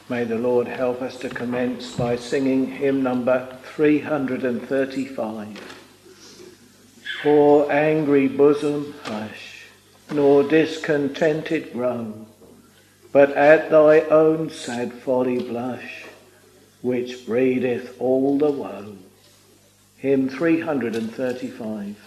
May the Lord help us to commence by singing hymn number 335. For angry bosom hush, nor discontented groan, but at thy own sad folly blush, which breedeth all the woe. Hymn 335.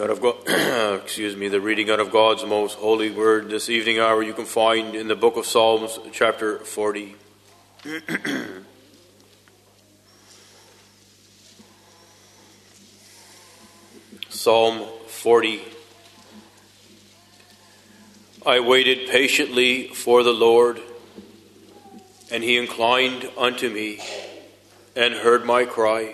out of God, the reading out of God's most holy word this evening hour you can find in the book of Psalms, chapter 40. Psalm 40. I waited patiently for the Lord, and he inclined unto me and heard my cry.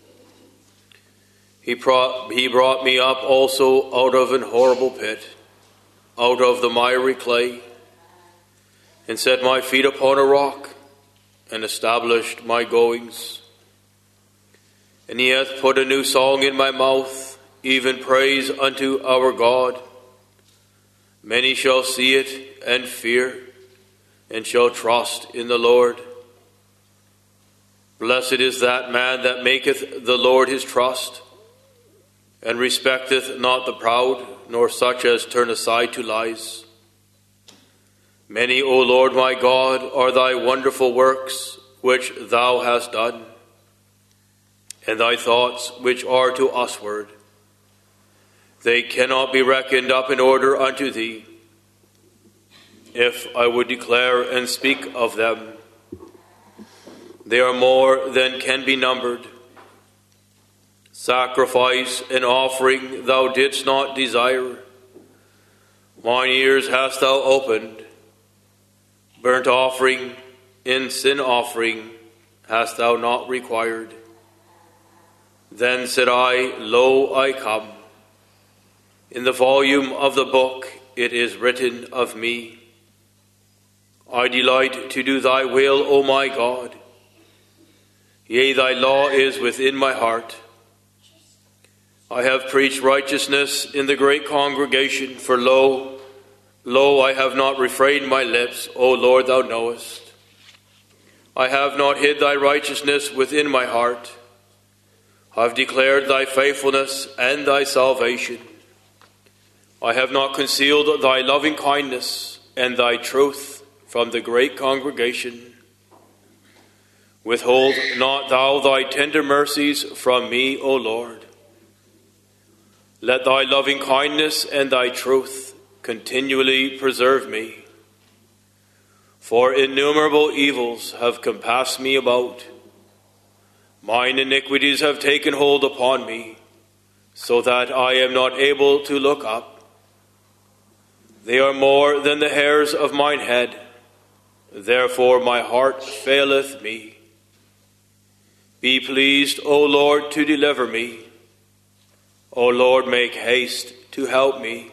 He brought me up also out of an horrible pit, out of the miry clay, and set my feet upon a rock, and established my goings. And he hath put a new song in my mouth, even praise unto our God. Many shall see it and fear, and shall trust in the Lord. Blessed is that man that maketh the Lord his trust, and respecteth not the proud, nor such as turn aside to lies. Many, O Lord my God, are thy wonderful works which thou hast done, and thy thoughts which are to usward. They cannot be reckoned up in order unto thee. If I would declare and speak of them, they are more than can be numbered. Sacrifice and offering thou didst not desire. Mine ears hast thou opened. Burnt offering and sin offering hast thou not required. Then said I, Lo, I come. In the volume of the book it is written of me. I delight to do thy will, O my God. Yea, thy law is within my heart. I have preached righteousness in the great congregation, for lo, I have not refrained my lips, O Lord, thou knowest. I have not hid thy righteousness within my heart. I have declared thy faithfulness and thy salvation. I have not concealed thy loving kindness and thy truth from the great congregation. Withhold not thou thy tender mercies from me, O Lord. Let thy loving kindness and thy truth continually preserve me. For innumerable evils have compassed me about. Mine iniquities have taken hold upon me, so that I am not able to look up. They are more than the hairs of mine head, therefore my heart faileth me. Be pleased, O Lord, to deliver me. O Lord, make haste to help me.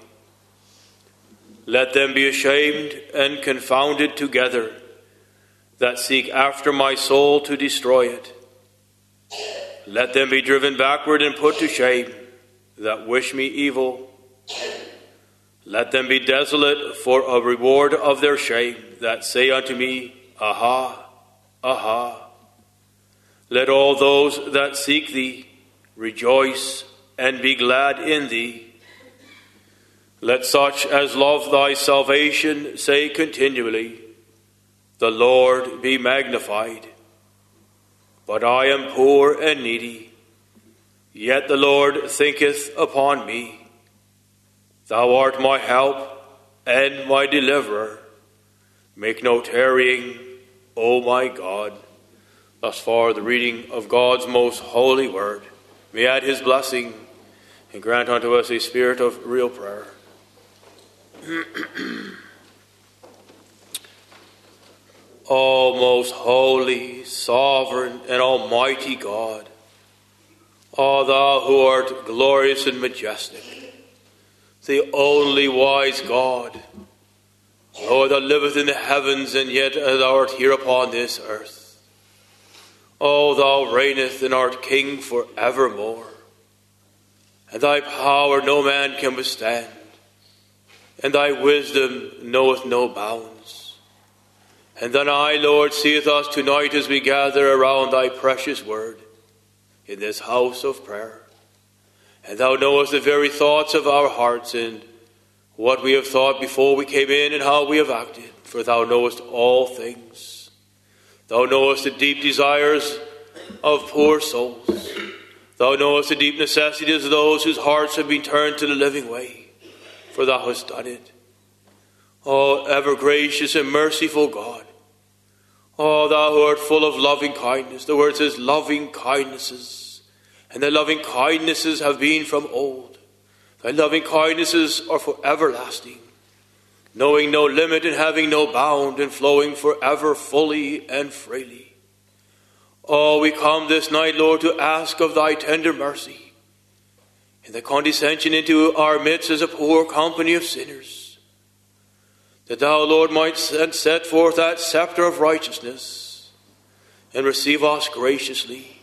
Let them be ashamed and confounded together that seek after my soul to destroy it. Let them be driven backward and put to shame that wish me evil. Let them be desolate for a reward of their shame that say unto me, Aha, aha. Let all those that seek thee rejoice and be glad in thee. Let such as love thy salvation say continually, The Lord be magnified. But I am poor and needy, yet the Lord thinketh upon me. Thou art my help and my deliverer. Make no tarrying, O my God. Thus far the reading of God's most holy word. May add his blessing and grant unto us a spirit of real prayer. O most holy, sovereign, and almighty God, O thou who art glorious and majestic, the only wise God, Lord, that liveth in the heavens, and yet thou art here upon this earth. O thou reignest and art king for evermore, and thy power no man can withstand, and thy wisdom knoweth no bounds. And then I, Lord, seeth us tonight as we gather around thy precious word in this house of prayer. And thou knowest the very thoughts of our hearts, and what we have thought before we came in and how we have acted, for thou knowest all things. Thou knowest the deep desires of poor souls. Thou knowest the deep necessities of those whose hearts have been turned to the living way, for thou hast done it. O ever gracious and merciful God, O thou who art full of loving kindness, the word says loving kindnesses, and thy loving kindnesses have been from old. Thy loving kindnesses are for everlasting, knowing no limit and having no bound, and flowing forever fully and freely. Oh, we come this night, Lord, to ask of thy tender mercy in the condescension into our midst as a poor company of sinners, that thou, Lord, might set forth that scepter of righteousness and receive us graciously.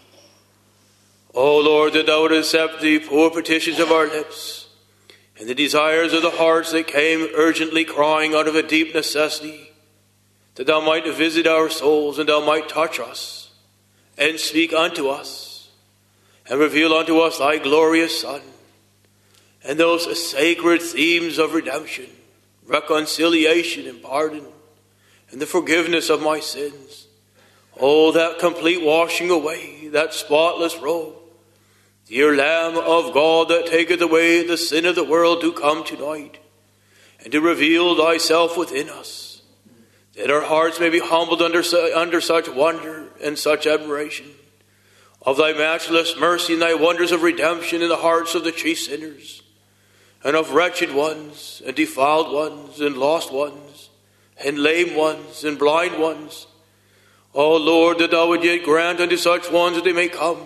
Oh, Lord, that thou would accept the poor petitions of our lips and the desires of the hearts that came urgently crying out of a deep necessity, that thou might visit our souls and thou might touch us and speak unto us, and reveal unto us thy glorious Son, and those sacred themes of redemption, reconciliation and pardon, and the forgiveness of my sins. Oh, that complete washing away, that spotless robe, dear Lamb of God that taketh away the sin of the world, do come tonight, and to reveal thyself within us, that our hearts may be humbled under such wonder and such admiration of thy matchless mercy and thy wonders of redemption in the hearts of the chief sinners, and of wretched ones, and defiled ones, and lost ones, and lame ones, and blind ones. O Lord, that thou would yet grant unto such ones that they may come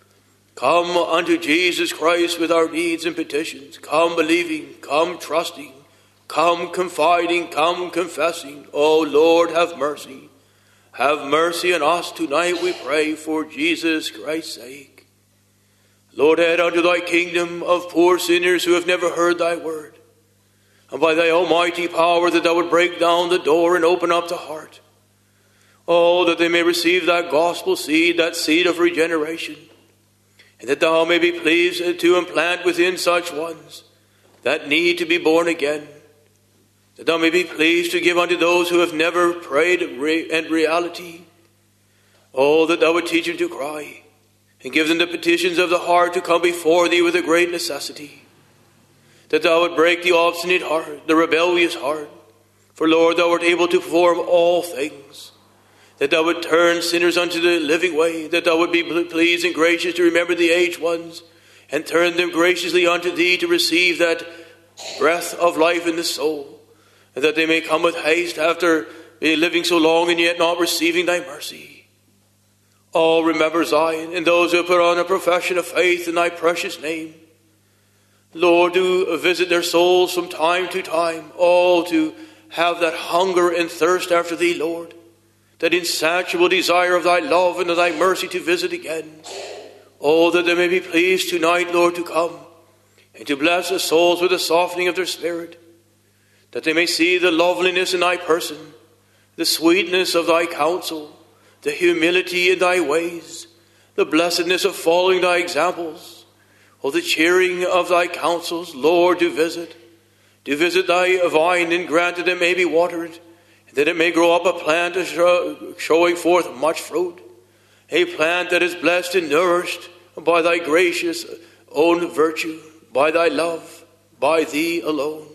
unto Jesus Christ with our needs and petitions, come believing, come trusting, come confiding, come confessing. O Lord, have mercy. Have mercy on us tonight, we pray, for Jesus Christ's sake. Lord, add unto thy kingdom of poor sinners who have never heard thy word, and by thy almighty power that thou would break down the door and open up the heart. Oh, that they may receive that gospel seed, that seed of regeneration, and that thou may be pleased to implant within such ones that need to be born again, that thou may be pleased to give unto those who have never prayed in reality. Oh, that thou would teach them to cry, and give them the petitions of the heart to come before thee with a great necessity, that thou would break the obstinate heart, the rebellious heart. For, Lord, thou art able to perform all things, that thou would turn sinners unto the living way, that thou would be pleased and gracious to remember the aged ones, and turn them graciously unto thee to receive that breath of life in the soul, and that they may come with haste after living so long and yet not receiving thy mercy. Oh, remember Zion and those who put on a profession of faith in thy precious name. Lord, do visit their souls from time to time. Oh, to have that hunger and thirst after thee, Lord, that insatiable desire of thy love and of thy mercy to visit again. Oh, that they may be pleased tonight, Lord, to come and to bless the souls with the softening of their spirit, that they may see the loveliness in thy person, the sweetness of thy counsel, the humility in thy ways, the blessedness of following thy examples, oh, the cheering of thy counsels. Lord, do visit thy vine, and grant that it may be watered, and that it may grow up a plant showing forth much fruit, a plant that is blessed and nourished by thy gracious own virtue, by thy love, by thee alone.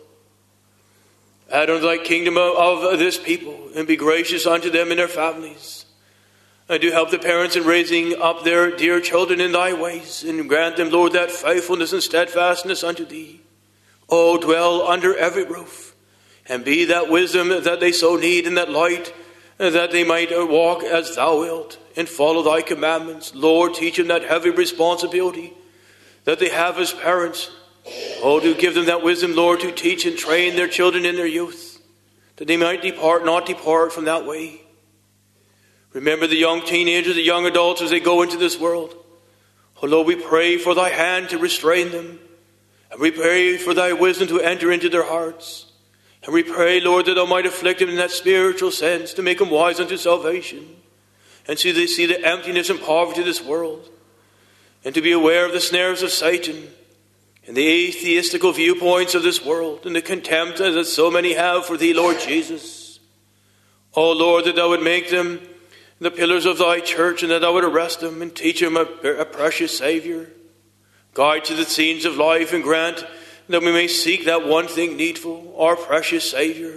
Add unto thy kingdom of this people, and be gracious unto them and their families. And do help the parents in raising up their dear children in thy ways, and grant them, Lord, that faithfulness and steadfastness unto thee. Oh, dwell under every roof, and be that wisdom that they so need, and that light, that they might walk as thou wilt, and follow thy commandments. Lord, teach them that heavy responsibility that they have as parents. Oh, do give them that wisdom, Lord, to teach and train their children in their youth, that they might not depart from that way. Remember the young teenagers, the young adults as they go into this world. Oh, Lord, we pray for thy hand to restrain them, and we pray for thy wisdom to enter into their hearts. And we pray, Lord, that thou might afflict them in that spiritual sense, to make them wise unto salvation, and so they see the emptiness and poverty of this world, and to be aware of the snares of Satan, and the atheistical viewpoints of this world, and the contempt that so many have for thee, Lord Jesus. Oh, Lord, that thou would make them the pillars of thy church, and that thou would arrest them and teach them a precious Saviour. Guide to the scenes of life and grant that we may seek that one thing needful, our precious Saviour.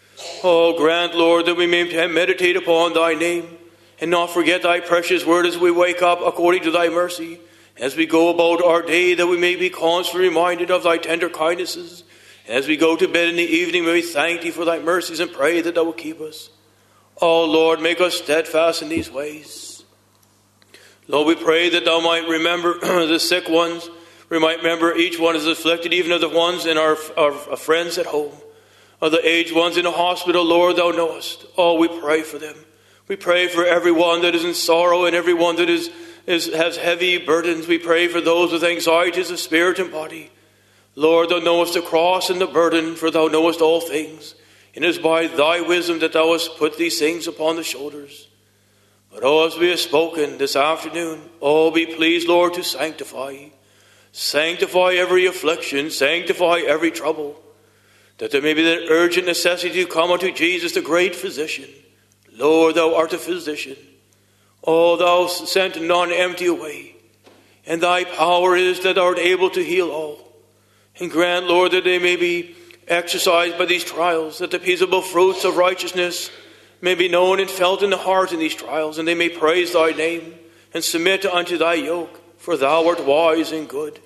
Oh, grant, Lord, that we may meditate upon thy name and not forget thy precious word as we wake up according to thy mercy. As we go about our day, that we may be constantly reminded of thy tender kindnesses. And as we go to bed in the evening, may we thank thee for thy mercies and pray that thou will keep us. Oh, Lord, make us steadfast in these ways. Lord, we pray that thou might remember the sick ones. We might remember each one is afflicted, even of the ones in our friends at home, of the aged ones in the hospital. Lord, thou knowest. Oh, we pray for them. We pray for everyone that is in sorrow and everyone that has heavy burdens. We pray for those with anxieties of spirit and body. Lord, thou knowest the cross and the burden, for thou knowest all things. And it is by thy wisdom that thou hast put these things upon the shoulders. But as we have spoken this afternoon, be pleased, Lord, to sanctify. Sanctify every affliction, sanctify every trouble, that there may be that urgent necessity to come unto Jesus, the great physician. Lord, thou art a physician. Thou sent none empty away, and thy power is that thou art able to heal all. And grant, Lord, that they may be exercised by these trials, that the peaceable fruits of righteousness may be known and felt in the heart in these trials, and they may praise thy name and submit unto thy yoke, for thou art wise and good.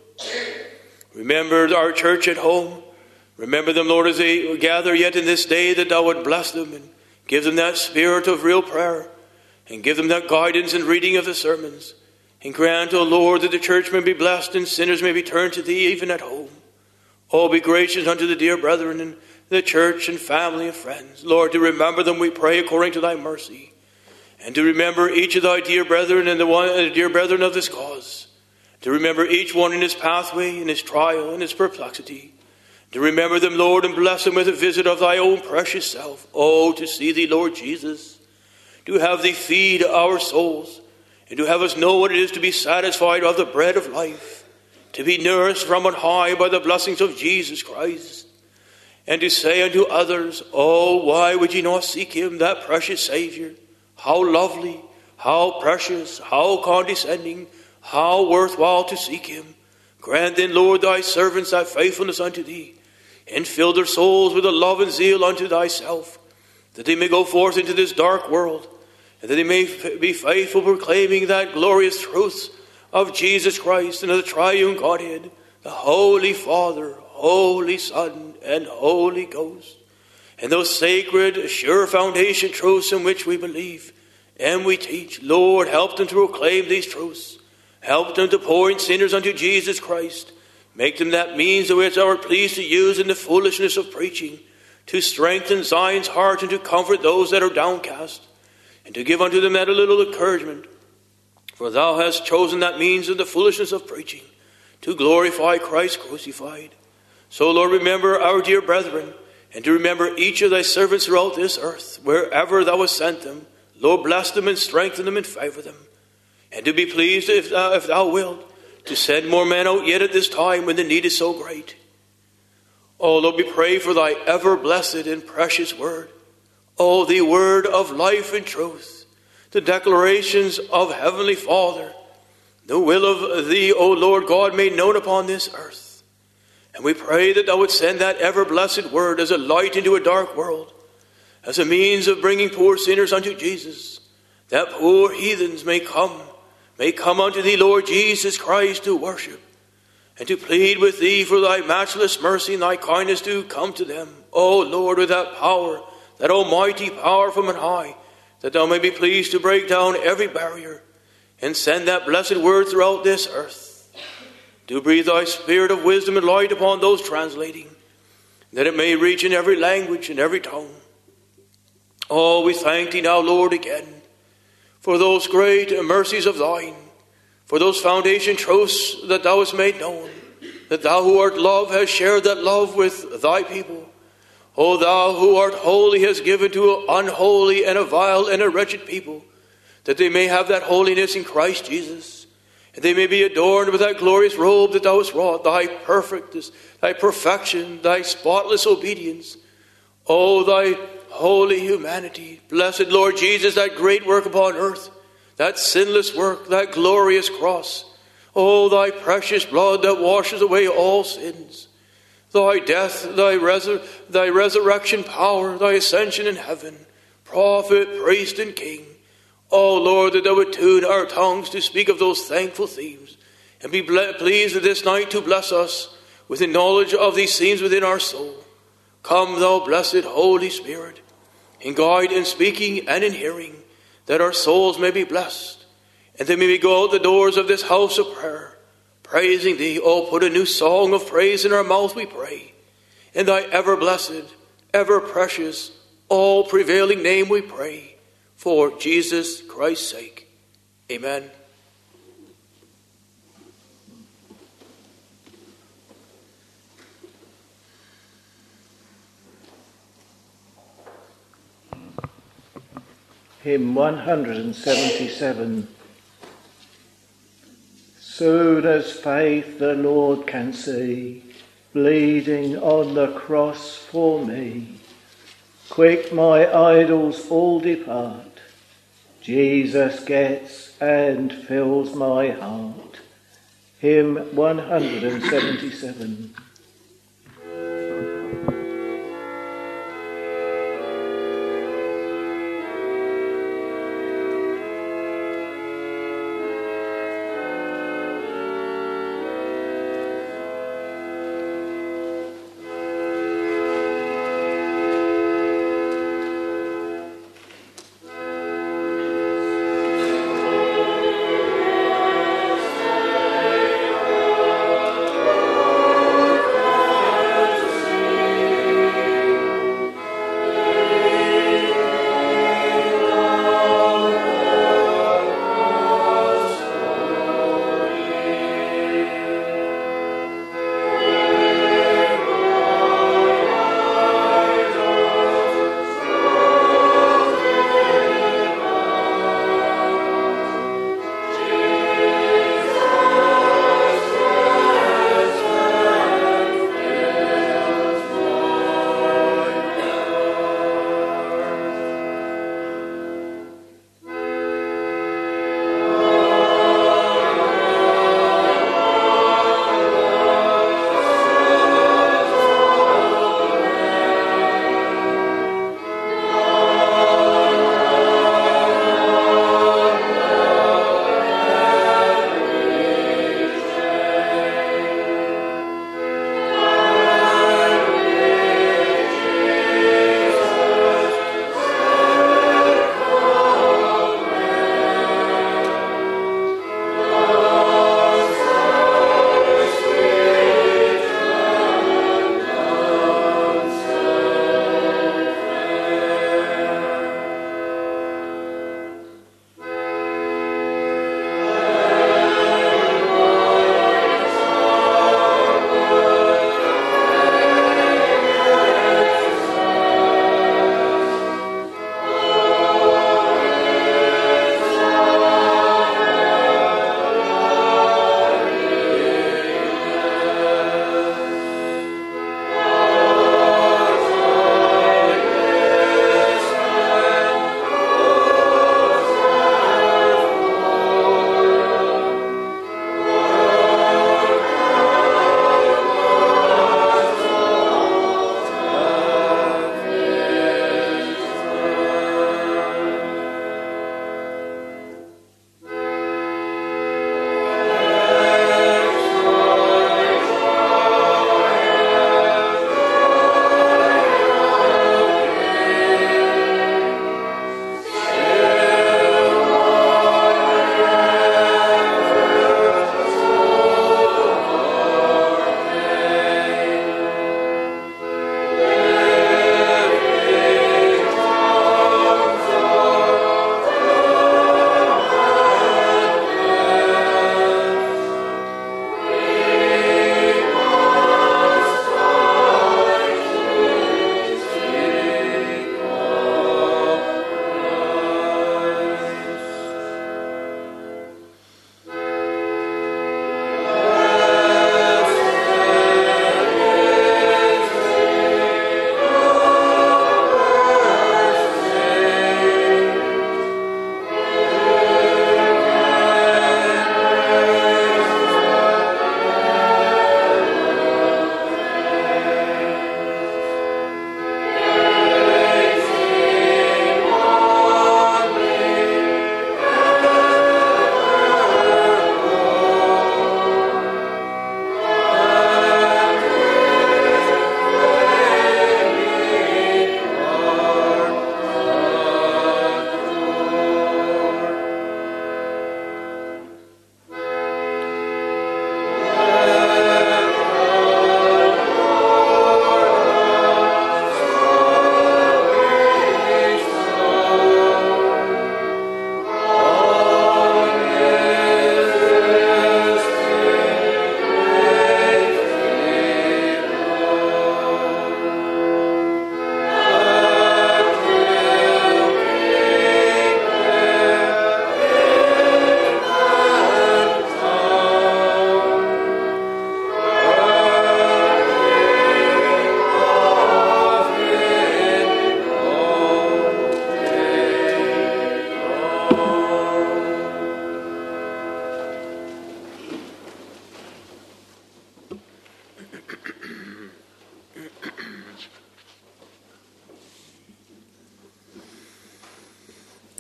Remember our church at home. Remember them, Lord, as they gather yet in this day, that thou would bless them and give them that spirit of real prayer, and give them that guidance and reading of the sermons. And grant, O Lord, that the church may be blessed and sinners may be turned to thee even at home. Be gracious unto the dear brethren in the church and family and friends. Lord, to remember them, we pray, according to thy mercy. And to remember each of thy dear brethren and the dear brethren of this cause. To remember each one in his pathway, in his trial, in his perplexity. To remember them, Lord, and bless them with a visit of thy own precious self. To see thee, Lord Jesus. To have thee feed our souls. And to have us know what it is to be satisfied of the bread of life. To be nourished from on high by the blessings of Jesus Christ. And to say unto others, why would ye not seek him, that precious Saviour? How lovely, how precious, how condescending, how worthwhile to seek him. Grant then, Lord, thy servants that faithfulness unto thee, and fill their souls with a love and zeal unto thyself, that they may go forth into this dark world, and that they may be faithful, proclaiming that glorious truth of Jesus Christ and of the triune Godhead, the Holy Father, Holy Son, and Holy Ghost, and those sacred, sure foundation truths in which we believe and we teach. Lord, help them to proclaim these truths. Help them to point sinners unto Jesus Christ. Make them that means of which thou art pleased to use in the foolishness of preaching, to strengthen Zion's heart and to comfort those that are downcast, and to give unto them that a little encouragement. For thou hast chosen that means of the foolishness of preaching, to glorify Christ crucified. So, Lord, remember our dear brethren, and to remember each of thy servants throughout this earth, wherever thou hast sent them. Lord, bless them and strengthen them and favor them. And to be pleased, if thou wilt, to send more men out yet at this time when the need is so great. Lord, we pray for thy ever blessed and precious word. The word of life and truth. The declarations of Heavenly Father, the will of thee, O Lord God, made known upon this earth. And we pray that thou would send that ever-blessed word as a light into a dark world, as a means of bringing poor sinners unto Jesus, that poor heathens may come unto thee, Lord Jesus Christ, to worship, and to plead with thee for thy matchless mercy and thy kindness to come to them. Lord, with that power, that almighty power from on high, that thou may be pleased to break down every barrier and send that blessed word throughout this earth. Do breathe thy spirit of wisdom and light upon those translating, that it may reach in every language and every tongue. We thank thee now, Lord, again, for those great mercies of thine, for those foundation truths that thou hast made known, that thou who art love hast shared that love with thy people. Thou who art holy hast given to an unholy and a vile and a wretched people, that they may have that holiness in Christ Jesus, and they may be adorned with that glorious robe that thou hast wrought, thy perfectness, thy perfection, thy spotless obedience. Thy holy humanity. Blessed Lord Jesus, that great work upon earth, that sinless work, that glorious cross. Oh, thy precious blood that washes away all sins. Thy death, thy resurrection power, thy ascension in heaven, prophet, priest, and king. Oh, Lord, that thou would tune our tongues to speak of those thankful themes, and be pleased this night to bless us with the knowledge of these themes within our soul. Come, thou blessed Holy Spirit, in guide in speaking and in hearing, that our souls may be blessed, and that we may go out the doors of this house of prayer, praising thee. Oh, put a new song of praise in our mouth, we pray. In thy ever blessed, ever precious, all prevailing name we pray, for Jesus Christ's sake. Amen. Hymn 177. Soon as faith the Lord can see, bleeding on the cross for me, quick my idols all depart, Jesus gets and fills my heart. Hymn 177.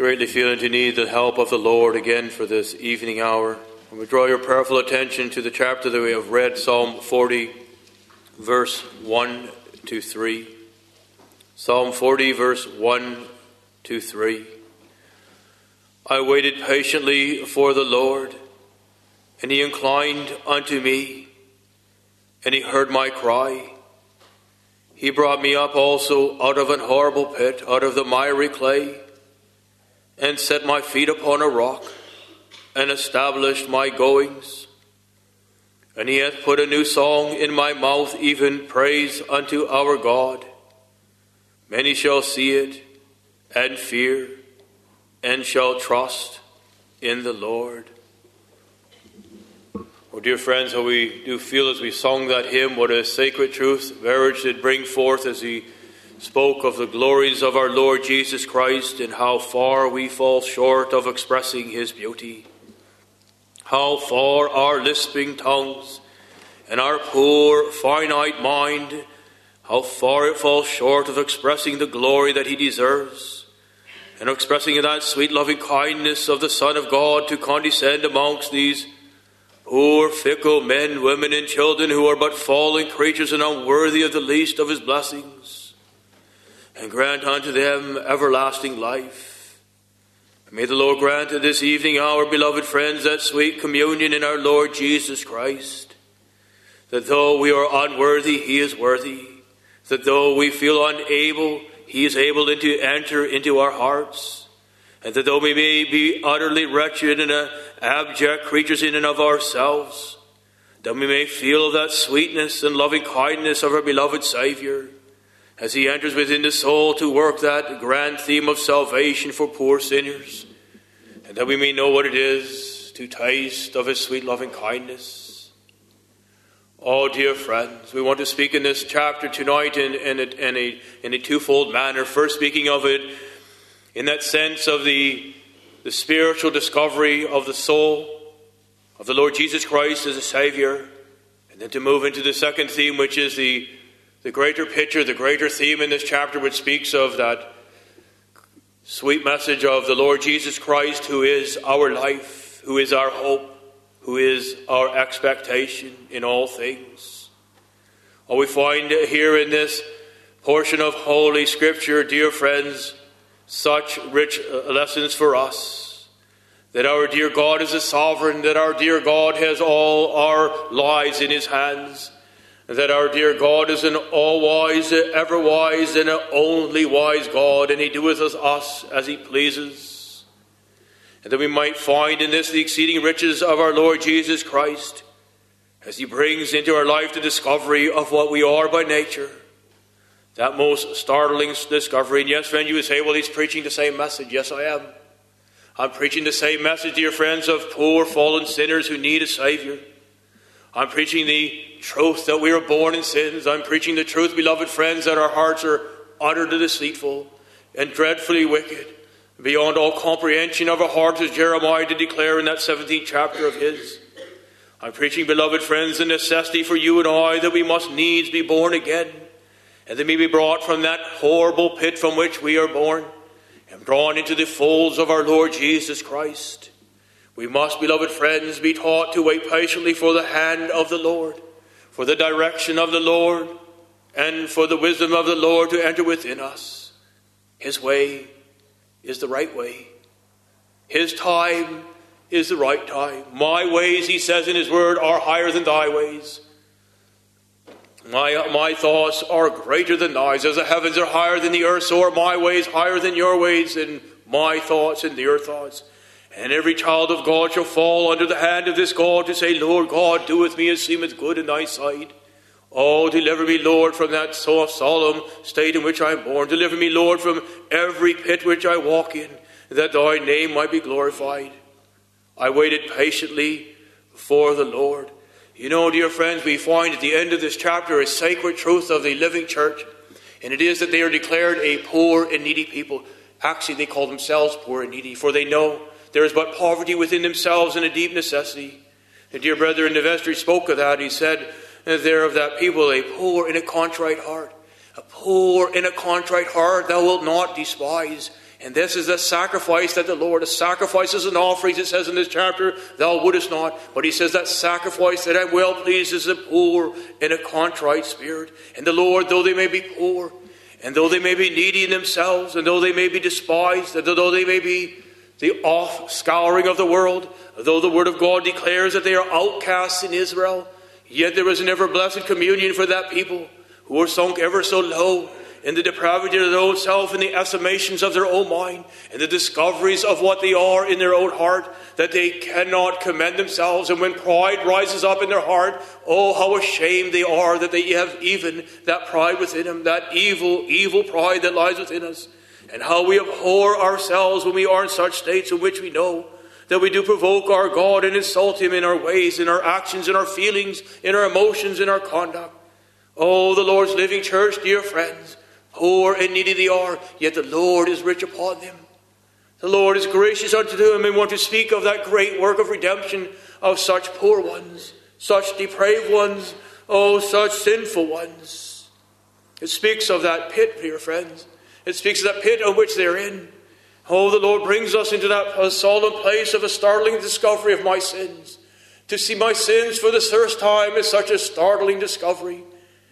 greatly feeling to need the help of the Lord again for this evening hour. And we draw your prayerful attention to the chapter that we have read, Psalm 40, verse 1 to 3. Psalm 40, verse 1 to 3. I waited patiently for the Lord, and he inclined unto me, and he heard my cry. He brought me up also out of an horrible pit, out of the miry clay, and set my feet upon a rock, and established my goings. And he hath put a new song in my mouth, even praise unto our God. Many shall see it, and fear, and shall trust in the Lord. Oh, dear friends, how we do feel as we sung that hymn, what a sacred truth Verge did bring forth as he spoke of the glories of our Lord Jesus Christ and how far we fall short of expressing his beauty. How far our lisping tongues and our poor finite mind, how far it falls short of expressing the glory that he deserves, and of expressing that sweet loving kindness of the Son of God to condescend amongst these poor fickle men, women, and children who are but fallen creatures and unworthy of the least of his blessings, and grant unto them everlasting life. And may the Lord grant to this evening, our beloved friends, that sweet communion in our Lord Jesus Christ, that though we are unworthy, he is worthy, that though we feel unable, he is able to enter into our hearts, and that though we may be utterly wretched and abject creatures in and of ourselves, that we may feel that sweetness and loving kindness of our beloved Saviour as he enters within the soul to work that grand theme of salvation for poor sinners, and that we may know what it is to taste of his sweet loving kindness. Oh, dear friends, we want to speak in this chapter tonight in a twofold manner. First, speaking of it in that sense of the spiritual discovery of the soul, of the Lord Jesus Christ as a Savior, and then to move into the second theme, which is the greater picture, the greater theme in this chapter, which speaks of that sweet message of the Lord Jesus Christ, who is our life, who is our hope, who is our expectation in all things. Oh, we find here in this portion of Holy Scripture, dear friends, such rich lessons for us, that our dear God is a sovereign, that our dear God has all our lives in his hands, that our dear God is an all-wise, ever-wise, and only wise God, and he doeth with us as he pleases. And that we might find in this the exceeding riches of our Lord Jesus Christ, as he brings into our life the discovery of what we are by nature. That most startling discovery. And yes, friend, you would say, well, he's preaching the same message. Yes, I am. I'm preaching the same message, dear friends, of poor fallen sinners who need a Savior. I'm preaching the truth that we are born in sins. I'm preaching the truth, beloved friends, that our hearts are utterly deceitful and dreadfully wicked, beyond all comprehension of our hearts, as Jeremiah did declare in that 17th chapter of his. I'm preaching, beloved friends, the necessity for you and I that we must needs be born again, and that we may be brought from that horrible pit from which we are born, and drawn into the folds of our Lord Jesus Christ. We must, beloved friends, be taught to wait patiently for the hand of the Lord, for the direction of the Lord, and for the wisdom of the Lord to enter within us. His way is the right way. His time is the right time. My ways, he says in his word, are higher than thy ways. My thoughts are greater than thine. As the heavens are higher than the earth, so are my ways higher than your ways, and my thoughts and your thoughts. And every child of God shall fall under the hand of this God to say, Lord God, do with me as seemeth good in thy sight. Oh, deliver me, Lord, from that so solemn state in which I am born. Deliver me, Lord, from every pit which I walk in, that thy name might be glorified. I waited patiently for the Lord. You know, dear friends, we find at the end of this chapter a sacred truth of the living church, and it is that they are declared a poor and needy people. Actually, they call themselves poor and needy, for they know there is but poverty within themselves and a deep necessity. And dear brother in the vestry spoke of that. He said there of that people, a poor and a contrite heart. A poor and a contrite heart thou wilt not despise. And this is the sacrifice that the Lord, the sacrifices and offerings, it says in this chapter, thou wouldest not. But he says that sacrifice that I'm well pleased is the poor in a contrite spirit. And the Lord, though they may be poor, and though they may be needy in themselves, and though they may be despised, and though they may be the off-scouring of the world, though the word of God declares that they are outcasts in Israel, yet there is an ever-blessed communion for that people who are sunk ever so low in the depravity of their own self, in the estimations of their own mind, and the discoveries of what they are in their own heart, that they cannot commend themselves. And when pride rises up in their heart, oh, how ashamed they are that they have even that pride within them, that evil pride that lies within us. And how we abhor ourselves when we are in such states in which we know that we do provoke our God and insult him in our ways, in our actions, in our feelings, in our emotions, in our conduct. Oh, the Lord's living church, dear friends, poor and needy they are, yet the Lord is rich upon them. The Lord is gracious unto them, and want to speak of that great work of redemption of such poor ones, such depraved ones, oh, such sinful ones. It speaks of that pit, dear friends. It speaks of that pit of which they're in. Oh, the Lord brings us into that solemn place of a startling discovery of my sins. To see my sins for the first time is such a startling discovery.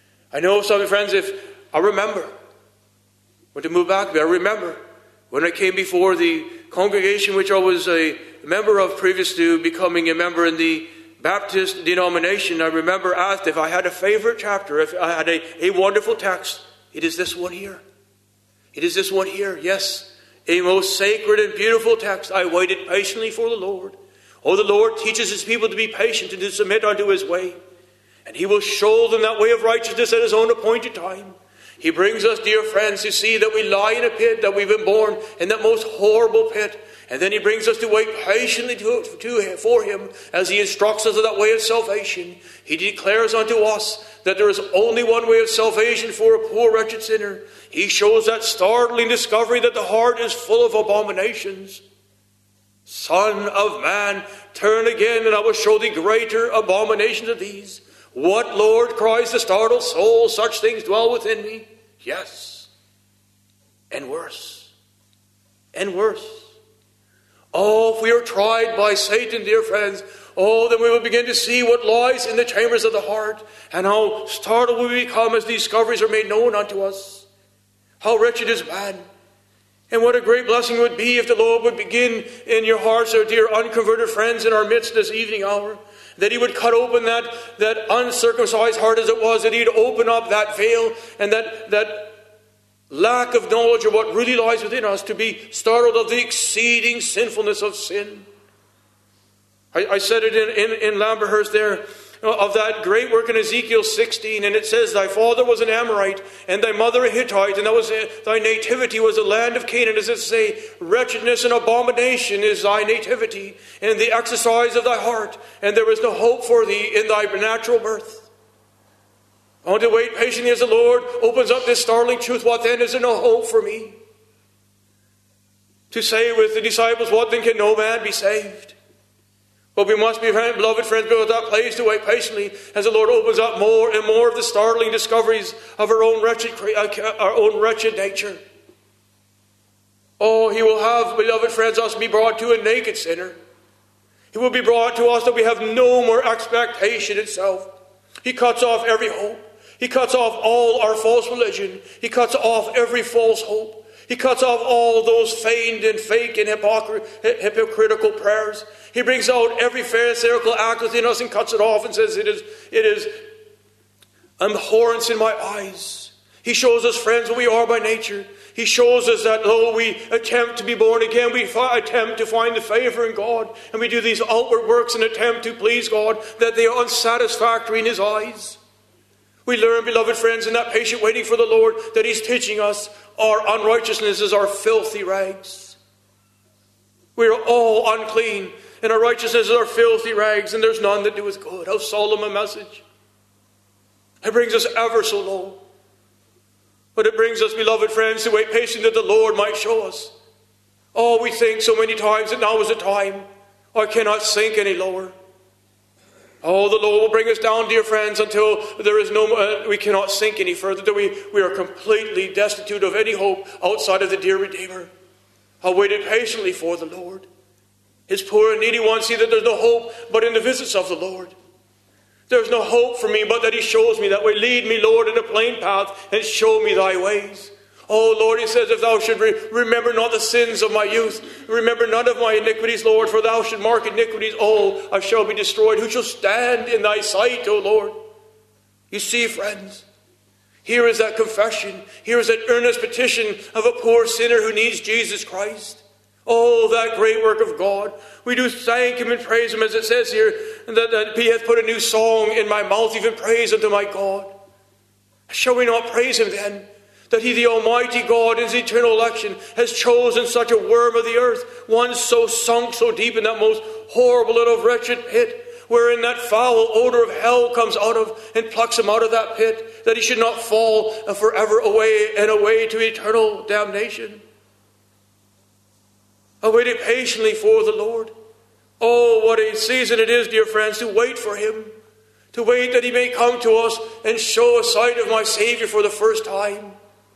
I know some friends, if I remember, when to move back, I remember when I came before the congregation which I was a member of previous to becoming a member in the Baptist denomination, I remember asked if I had a favorite chapter, if I had a wonderful text. It is this one here. It is this one here, yes. A most sacred and beautiful text. I waited patiently for the Lord. Oh, the Lord teaches his people to be patient and to submit unto his way. And he will show them that way of righteousness at his own appointed time. He brings us, dear friends, to see that we lie in a pit, that we've been born in that most horrible pit. And then he brings us to wait patiently for him as he instructs us of that way of salvation. He declares unto us that there is only one way of salvation for a poor wretched sinner. He shows that startling discovery that the heart is full of abominations. Son of man, turn again, and I will show thee greater abominations of these. What, Lord, cries the startled soul? Such things dwell within me. Yes. And worse. And worse. Oh, if we are tried by Satan, dear friends, oh, then we will begin to see what lies in the chambers of the heart, and how startled we become as these discoveries are made known unto us. How wretched is man. And what a great blessing it would be if the Lord would begin in your hearts, our dear unconverted friends, in our midst this evening hour, that he would cut open that uncircumcised heart as it was, that he'd open up that veil and that lack of knowledge of what really lies within us, to be startled of the exceeding sinfulness of sin. I said it in Lamberhurst there, of that great work in Ezekiel 16, and it says, thy father was an Amorite, and thy mother a Hittite, and thy nativity was the land of Canaan. As it say, wretchedness and abomination is thy nativity, and the exercise of thy heart, and there is no hope for thee in thy natural birth. I want to wait patiently as the Lord opens up this startling truth. What then is there no hope for me? To say with the disciples, what then can no man be saved? But we must be, beloved friends, build that place to wait patiently as the Lord opens up more and more of the startling discoveries of our own wretched nature. Oh, he will have, beloved friends, us be brought to a naked sinner. He will be brought to us that we have no more expectation itself. He cuts off every hope. He cuts off all our false religion. He cuts off every false hope. He cuts off all those feigned and fake and hypocritical prayers. He brings out every pharisaical act within us and cuts it off and says it is abhorrence in my eyes. He shows us, friends, what we are by nature. He shows us that though we attempt to be born again, we attempt to find the favor in God, and we do these outward works and attempt to please God, that they are unsatisfactory in his eyes. We learn, beloved friends, in that patient waiting for the Lord, that he's teaching us our unrighteousness is our filthy rags. We are all unclean, and our righteousness is our filthy rags, and there's none that doeth good. How solemn a message. It brings us ever so low. But it brings us, beloved friends, to wait patiently that the Lord might show us. Oh, we think so many times that now is the time. I cannot sink any lower. Oh, the Lord will bring us down, dear friends, until there is we cannot sink any further, that we are completely destitute of any hope outside of the dear Redeemer. I waited patiently for the Lord. His poor and needy ones see that there's no hope but in the visits of the Lord. There's no hope for me but that he shows me that way. Lead me, Lord, in a plain path and show me thy ways. Oh, Lord, he says, if thou should remember not the sins of my youth, remember none of my iniquities, Lord, for thou should mark iniquities, oh, I shall be destroyed. Who shall stand in thy sight, O Lord? You see, friends, here is that confession. Here is that earnest petition of a poor sinner who needs Jesus Christ. Oh, that great work of God. We do thank him and praise him, as it says here, that he hath put a new song in my mouth, even praise unto my God. Shall we not praise him then? That he, the Almighty God, in his eternal election, has chosen such a worm of the earth, one so sunk so deep in that most horrible little wretched pit, wherein that foul odor of hell comes out of and plucks him out of that pit, that he should not fall forever away and away to eternal damnation. I waited patiently for the Lord. Oh, what a season it is, dear friends, to wait for him, to wait that he may come to us and show a sight of my Savior for the first time.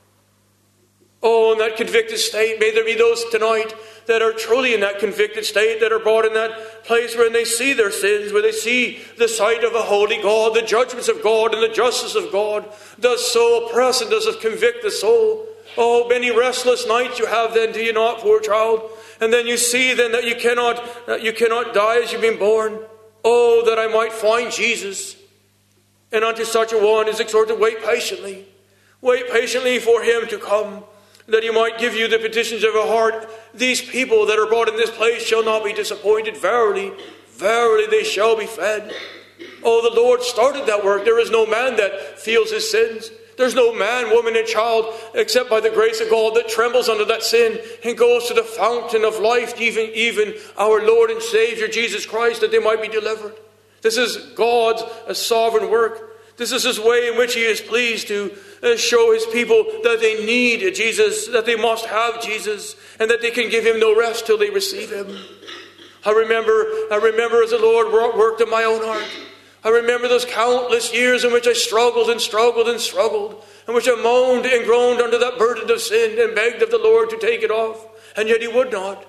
Oh, in that convicted state, may there be those tonight that are truly in that convicted state, that are brought in that place where they see their sins, where they see the sight of a holy God, the judgments of God and the justice of God does so oppress and does convict the soul. Oh, many restless nights you have then, do you not, poor child? And then you see then that you cannot die as you've been born. Oh, that I might find Jesus. And unto such a one is exhorted, wait patiently. Wait patiently for him to come, that he might give you the petitions of a heart. These people that are brought in this place shall not be disappointed. Verily, verily they shall be fed. Oh, the Lord started that work. There is no man that feels his sins. There's no man, woman, and child, except by the grace of God, that trembles under that sin and goes to the fountain of life, even our Lord and Savior, Jesus Christ, that they might be delivered. This is God's sovereign work. This is his way in which he is pleased to show his people that they need Jesus, that they must have Jesus, and that they can give him no rest till they receive him. I remember as the Lord worked in my own heart. I remember those countless years in which I struggled and struggled and struggled, in which I moaned and groaned under that burden of sin and begged of the Lord to take it off. And yet he would not.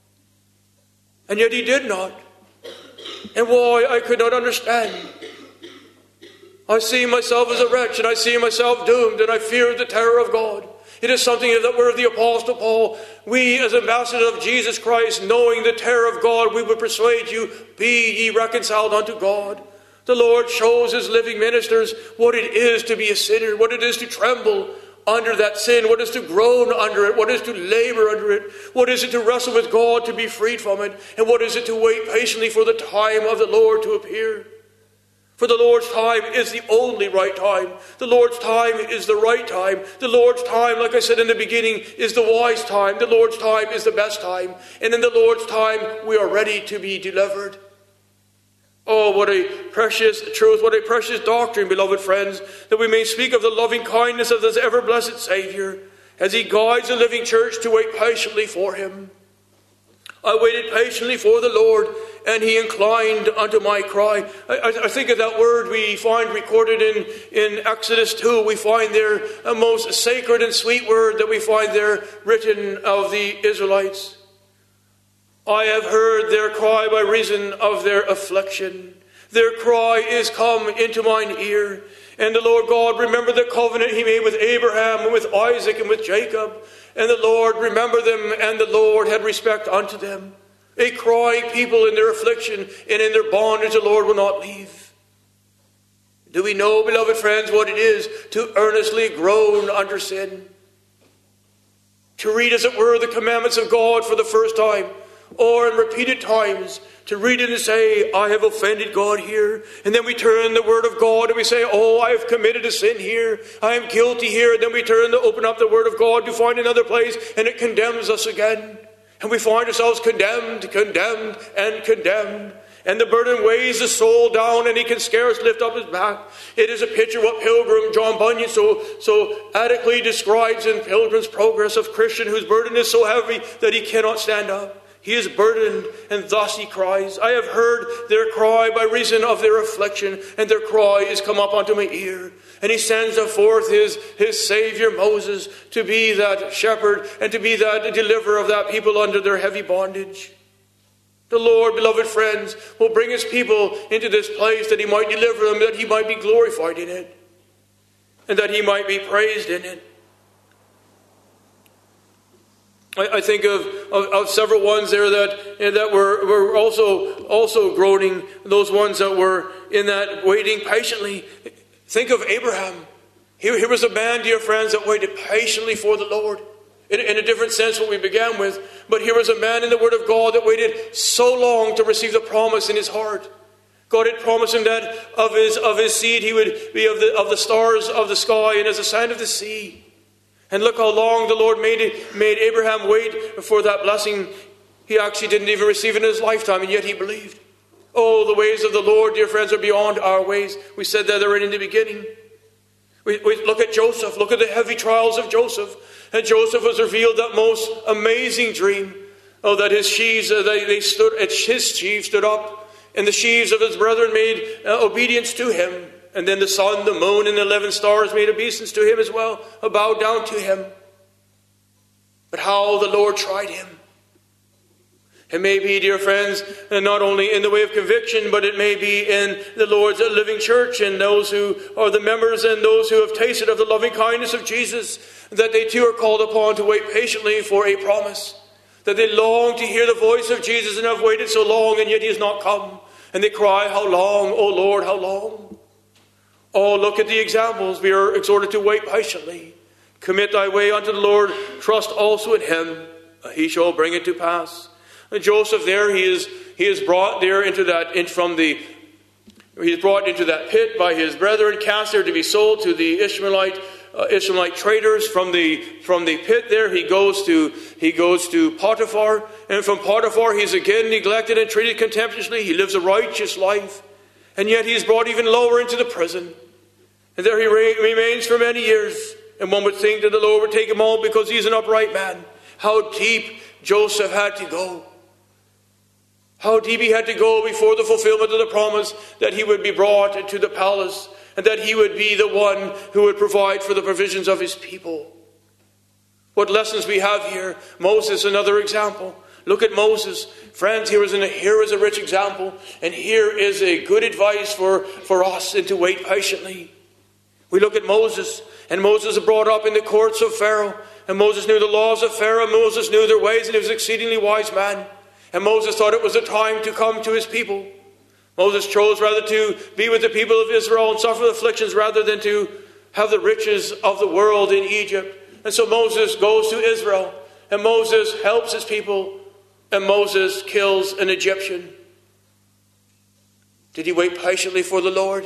And yet he did not. And why, I could not understand. I see myself as a wretch, and I see myself doomed, and I fear the terror of God. It is something that word of the Apostle Paul, we as ambassadors of Jesus Christ, knowing the terror of God, we would persuade you, be ye reconciled unto God. The Lord shows his living ministers what it is to be a sinner, what it is to tremble under that sin, what is to groan under it, what is to labor under it, what is it to wrestle with God to be freed from it, and what is it to wait patiently for the time of the Lord to appear. For the Lord's time is the only right time. The Lord's time is the right time. The Lord's time, like I said in the beginning, is the wise time. The Lord's time is the best time. And in the Lord's time, we are ready to be delivered. Oh, what a precious truth, what a precious doctrine, beloved friends, that we may speak of the loving kindness of this ever-blessed Savior as he guides the living church to wait patiently for him. I waited patiently for the Lord, and he inclined unto my cry. I think of that word we find recorded in Exodus 2. We find there a most sacred and sweet word that we find there written of the Israelites. I have heard their cry by reason of their affliction. Their cry is come into mine ear. And the Lord God remembered the covenant he made with Abraham and with Isaac and with Jacob. And the Lord remembered them, and the Lord had respect unto them. A crying people in their affliction and in their bondage the Lord will not leave. Do we know, beloved friends, what it is to earnestly groan under sin? To read, as it were, the commandments of God for the first time, or in repeated times, to read it and say, I have offended God here. And then we turn the word of God and we say, oh, I have committed a sin here. I am guilty here. And then we turn to open up the word of God to find another place, and it condemns us again. And we find ourselves condemned. And the burden weighs the soul down, and he can scarce lift up his back. It is a picture of what Pilgrim John Bunyan so adequately describes in Pilgrim's Progress of Christian, whose burden is so heavy that he cannot stand up. He is burdened, and thus he cries. I have heard their cry by reason of their affliction, and their cry is come up unto my ear. And he sends forth his Savior Moses to be that shepherd and to be that deliverer of that people under their heavy bondage. The Lord, beloved friends, will bring his people into this place that he might deliver them, that he might be glorified in it, and that he might be praised in it. I think of several ones there that were also groaning, those ones that were in that waiting patiently. Think of Abraham. Here was a man, dear friends, that waited patiently for the Lord. In a different sense what we began with. But here was a man in the Word of God that waited so long to receive the promise in his heart. God had promised him that of his seed he would be of the stars of the sky and as the sand of the sea. And look how long the Lord made Abraham wait for that blessing. He actually didn't even receive it in his lifetime, and yet he believed. Oh, the ways of the Lord, dear friends, are beyond our ways. We said that already in the beginning. We look at Joseph. Look at the heavy trials of Joseph. And Joseph was revealed that most amazing dream. Oh, that his sheaves, his sheaves stood up, and the sheaves of his brethren made obedience to him. And then the sun, the moon, and the 11 stars made obeisance to him as well, bowed down to him. But how the Lord tried him. It may be, dear friends, not only in the way of conviction, but it may be in the Lord's living church and those who are the members and those who have tasted of the loving kindness of Jesus, that they too are called upon to wait patiently for a promise. That they long to hear the voice of Jesus and have waited so long, and yet he has not come. And they cry, how long, O Lord, how long? Oh, look at the examples. We are exhorted to wait patiently. Commit thy way unto the Lord. Trust also in him. He shall bring it to pass. And Joseph there, he is brought there into that he's brought into that pit by his brethren, cast there to be sold to the Ishmaelite traders. From the pit there, he goes to Potiphar, and from Potiphar he's again neglected and treated contemptuously. He lives a righteous life, and yet he's brought even lower into the prison. And there he remains for many years. And one would think that the Lord would take him home because he's an upright man. How deep Joseph had to go. How deep he had to go before the fulfillment of the promise that he would be brought to the palace and that he would be the one who would provide for the provisions of his people. What lessons we have here. Moses, another example. Look at Moses. Friends, here is a rich example. And here is a good advice for us and to wait patiently. We look at Moses, and Moses was brought up in the courts of Pharaoh, and Moses knew the laws of Pharaoh, Moses knew their ways, and he was an exceedingly wise man. And Moses thought it was a time to come to his people. Moses chose rather to be with the people of Israel and suffer afflictions rather than to have the riches of the world in Egypt. And so Moses goes to Israel, and Moses helps his people, and Moses kills an Egyptian. Did he wait patiently for the Lord?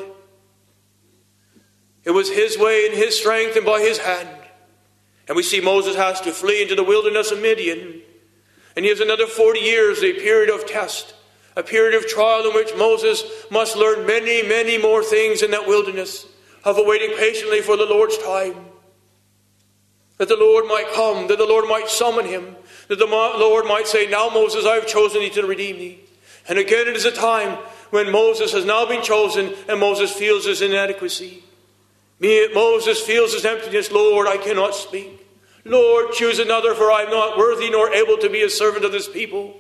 It was his way and his strength and by his hand. And we see Moses has to flee into the wilderness of Midian. And he has another 40 years, a period of test, a period of trial in which Moses must learn many, many more things in that wilderness of awaiting patiently for the Lord's time. That the Lord might come, that the Lord might summon him, that the Lord might say, now Moses, I have chosen thee to redeem thee. And again it is a time when Moses has now been chosen and Moses feels his inadequacy. Moses feels his emptiness. Lord, I cannot speak. Lord, choose another, for I am not worthy nor able to be a servant of this people.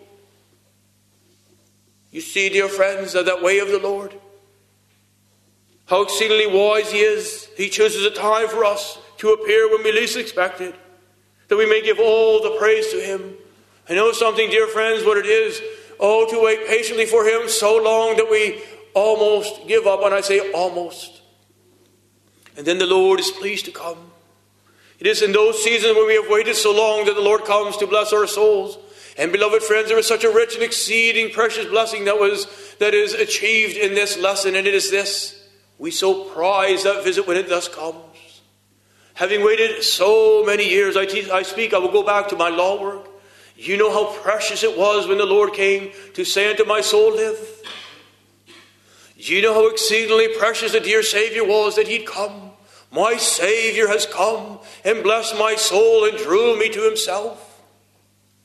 You see, dear friends, that way of the Lord. How exceedingly wise he is. He chooses a time for us to appear when we least expect it, that we may give all the praise to him. I know something, dear friends, what it is. Oh, to wait patiently for him so long that we almost give up. And I say almost. And then the Lord is pleased to come. It is in those seasons when we have waited so long that the Lord comes to bless our souls. And beloved friends, there is such a rich and exceeding precious blessing that is achieved in this lesson. And it is this. We so prize that visit when it thus comes. Having waited so many years, I will go back to my law work. You know how precious it was when the Lord came to say unto my soul, live. You know how exceedingly precious the dear Savior was that he'd come. My Savior has come and blessed my soul and drew me to himself.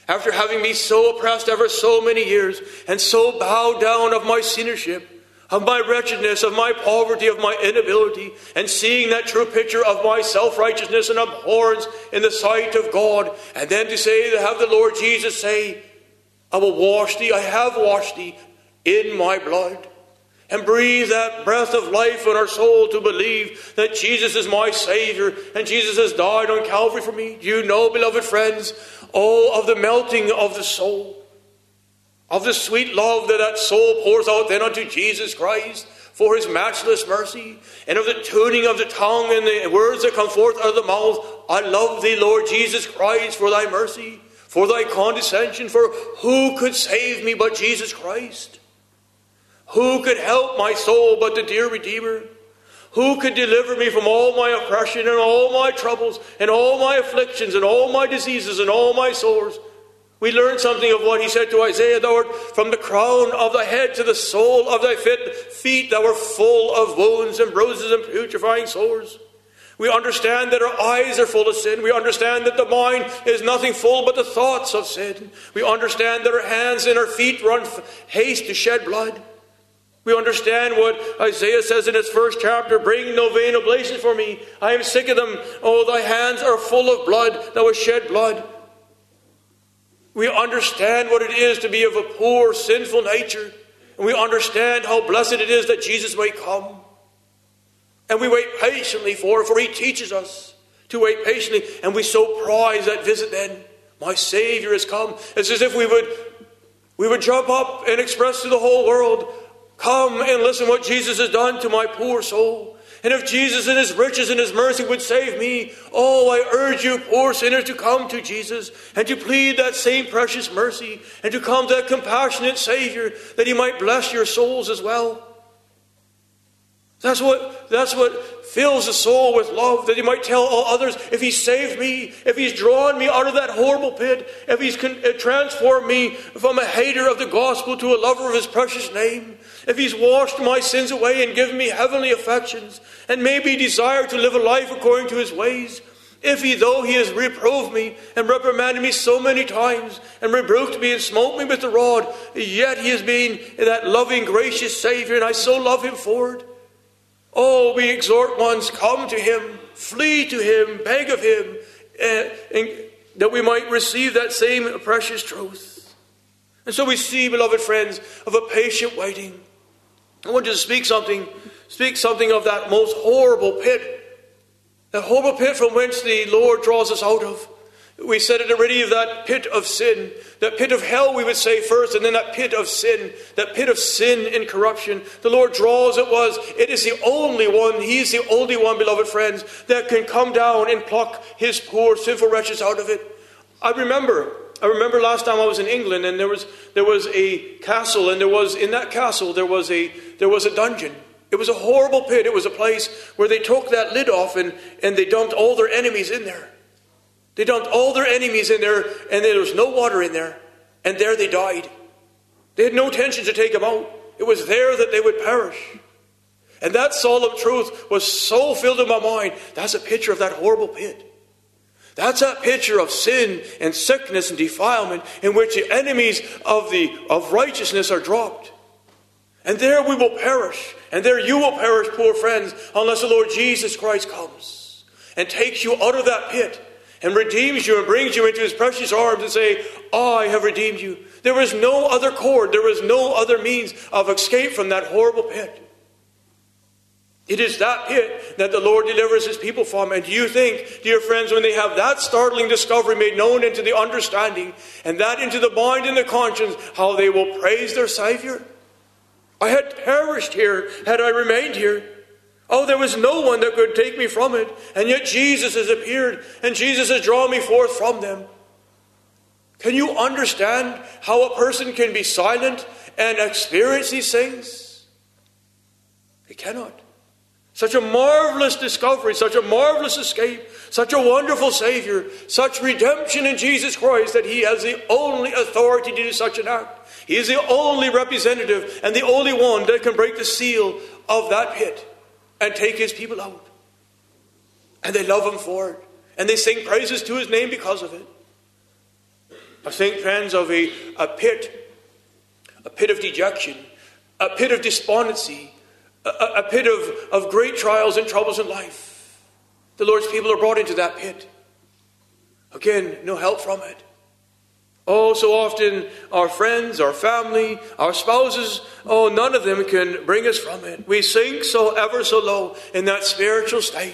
after having been so oppressed ever so many years, and so bowed down of my sinnership, of my wretchedness, of my poverty, of my inability, and seeing that true picture of my self-righteousness and abhorrence in the sight of God, and then to say, to have the Lord Jesus say, I will wash thee, I have washed thee in my blood, and breathe that breath of life in our soul to believe that Jesus is my Savior, and Jesus has died on Calvary for me. Do you know, beloved friends, of the melting of the soul, of the sweet love that soul pours out then unto Jesus Christ for his matchless mercy, and of the tuning of the tongue and the words that come forth out of the mouth. I love thee, Lord Jesus Christ, for thy mercy, for thy condescension, for who could save me but Jesus Christ? Who could help my soul but the dear Redeemer? Who could deliver me from all my oppression and all my troubles and all my afflictions and all my diseases and all my sores? We learn something of what he said to Isaiah, thou art from the crown of thy head to the sole of thy feet, thou art full of wounds and bruises and putrefying sores. We understand that our eyes are full of sin. We understand that the mind is nothing full but the thoughts of sin. We understand that our hands and our feet run haste to shed blood. We understand what Isaiah says in his first chapter, bring no vain oblations for me. I am sick of them. Oh, thy hands are full of blood. Thou hast shed blood. We understand what it is to be of a poor, sinful nature. And we understand how blessed it is that Jesus may come. And we wait patiently for it, for he teaches us to wait patiently. And we so prize that visit then. My Savior has come. It's as if we would jump up and express to the whole world, come and listen what Jesus has done to my poor soul. And if Jesus in his riches and his mercy would save me, oh, I urge you, poor sinners, to come to Jesus and to plead that same precious mercy and to come to that compassionate Savior that he might bless your souls as well. That's what fills the soul with love, that he might tell all others, if he saved me, if he's drawn me out of that horrible pit, if he's transformed me from a hater of the gospel to a lover of his precious name, if he's washed my sins away and given me heavenly affections, and made me desire to live a life according to his ways, if he, though he has reproved me and reprimanded me so many times, and rebuked me and smote me with the rod, yet he has been that loving, gracious Savior, and I so love him for it. Oh, we exhort ones, come to him, flee to him, beg of him, and that we might receive that same precious truth. And so we see, beloved friends, of a patient waiting. I want to speak something of that most horrible pit, that horrible pit from whence the Lord draws us out of. We said it already, of that pit of sin, that pit of hell we would say first, and then that pit of sin and corruption. The Lord draws it is the only one, he's the only one, beloved friends, that can come down and pluck his poor sinful wretches out of it. I remember last time I was in England, and there was a castle, and in that castle there was a dungeon. It was a horrible pit. It was a place where they took that lid off and they dumped all their enemies in there. They dumped all their enemies in there, and there was no water in there. And there they died. They had no intention to take them out. It was there that they would perish. And that solemn truth was so filled in my mind. That's a picture of that horrible pit. That's that picture of sin and sickness and defilement in which the enemies of righteousness are dropped. And there we will perish. And there you will perish, poor friends, unless the Lord Jesus Christ comes and takes you out of that pit and redeems you and brings you into his precious arms and say, I have redeemed you. There is no other cord, there is no other means of escape from that horrible pit. It is that pit that the Lord delivers his people from. And do you think, dear friends, when they have that startling discovery made known into the understanding and that into the mind and the conscience, how they will praise their Savior? I had perished here had I remained here. Oh, there was no one that could take me from it. And yet Jesus has appeared, and Jesus has drawn me forth from them. Can you understand how a person can be silent and experience these things? They cannot. Such a marvelous discovery, such a marvelous escape, such a wonderful Savior, such redemption in Jesus Christ that he has the only authority to do such an act. He is the only representative and the only one that can break the seal of that pit and take his people out. And they love him for it. And they sing praises to his name because of it. I think, friends, of a pit of dejection, a pit of despondency, a pit of great trials and troubles in life. The Lord's people are brought into that pit. Again, no help from it. Oh, so often our friends, our family, our spouses, none of them can bring us from it. We sink so ever so low in that spiritual state.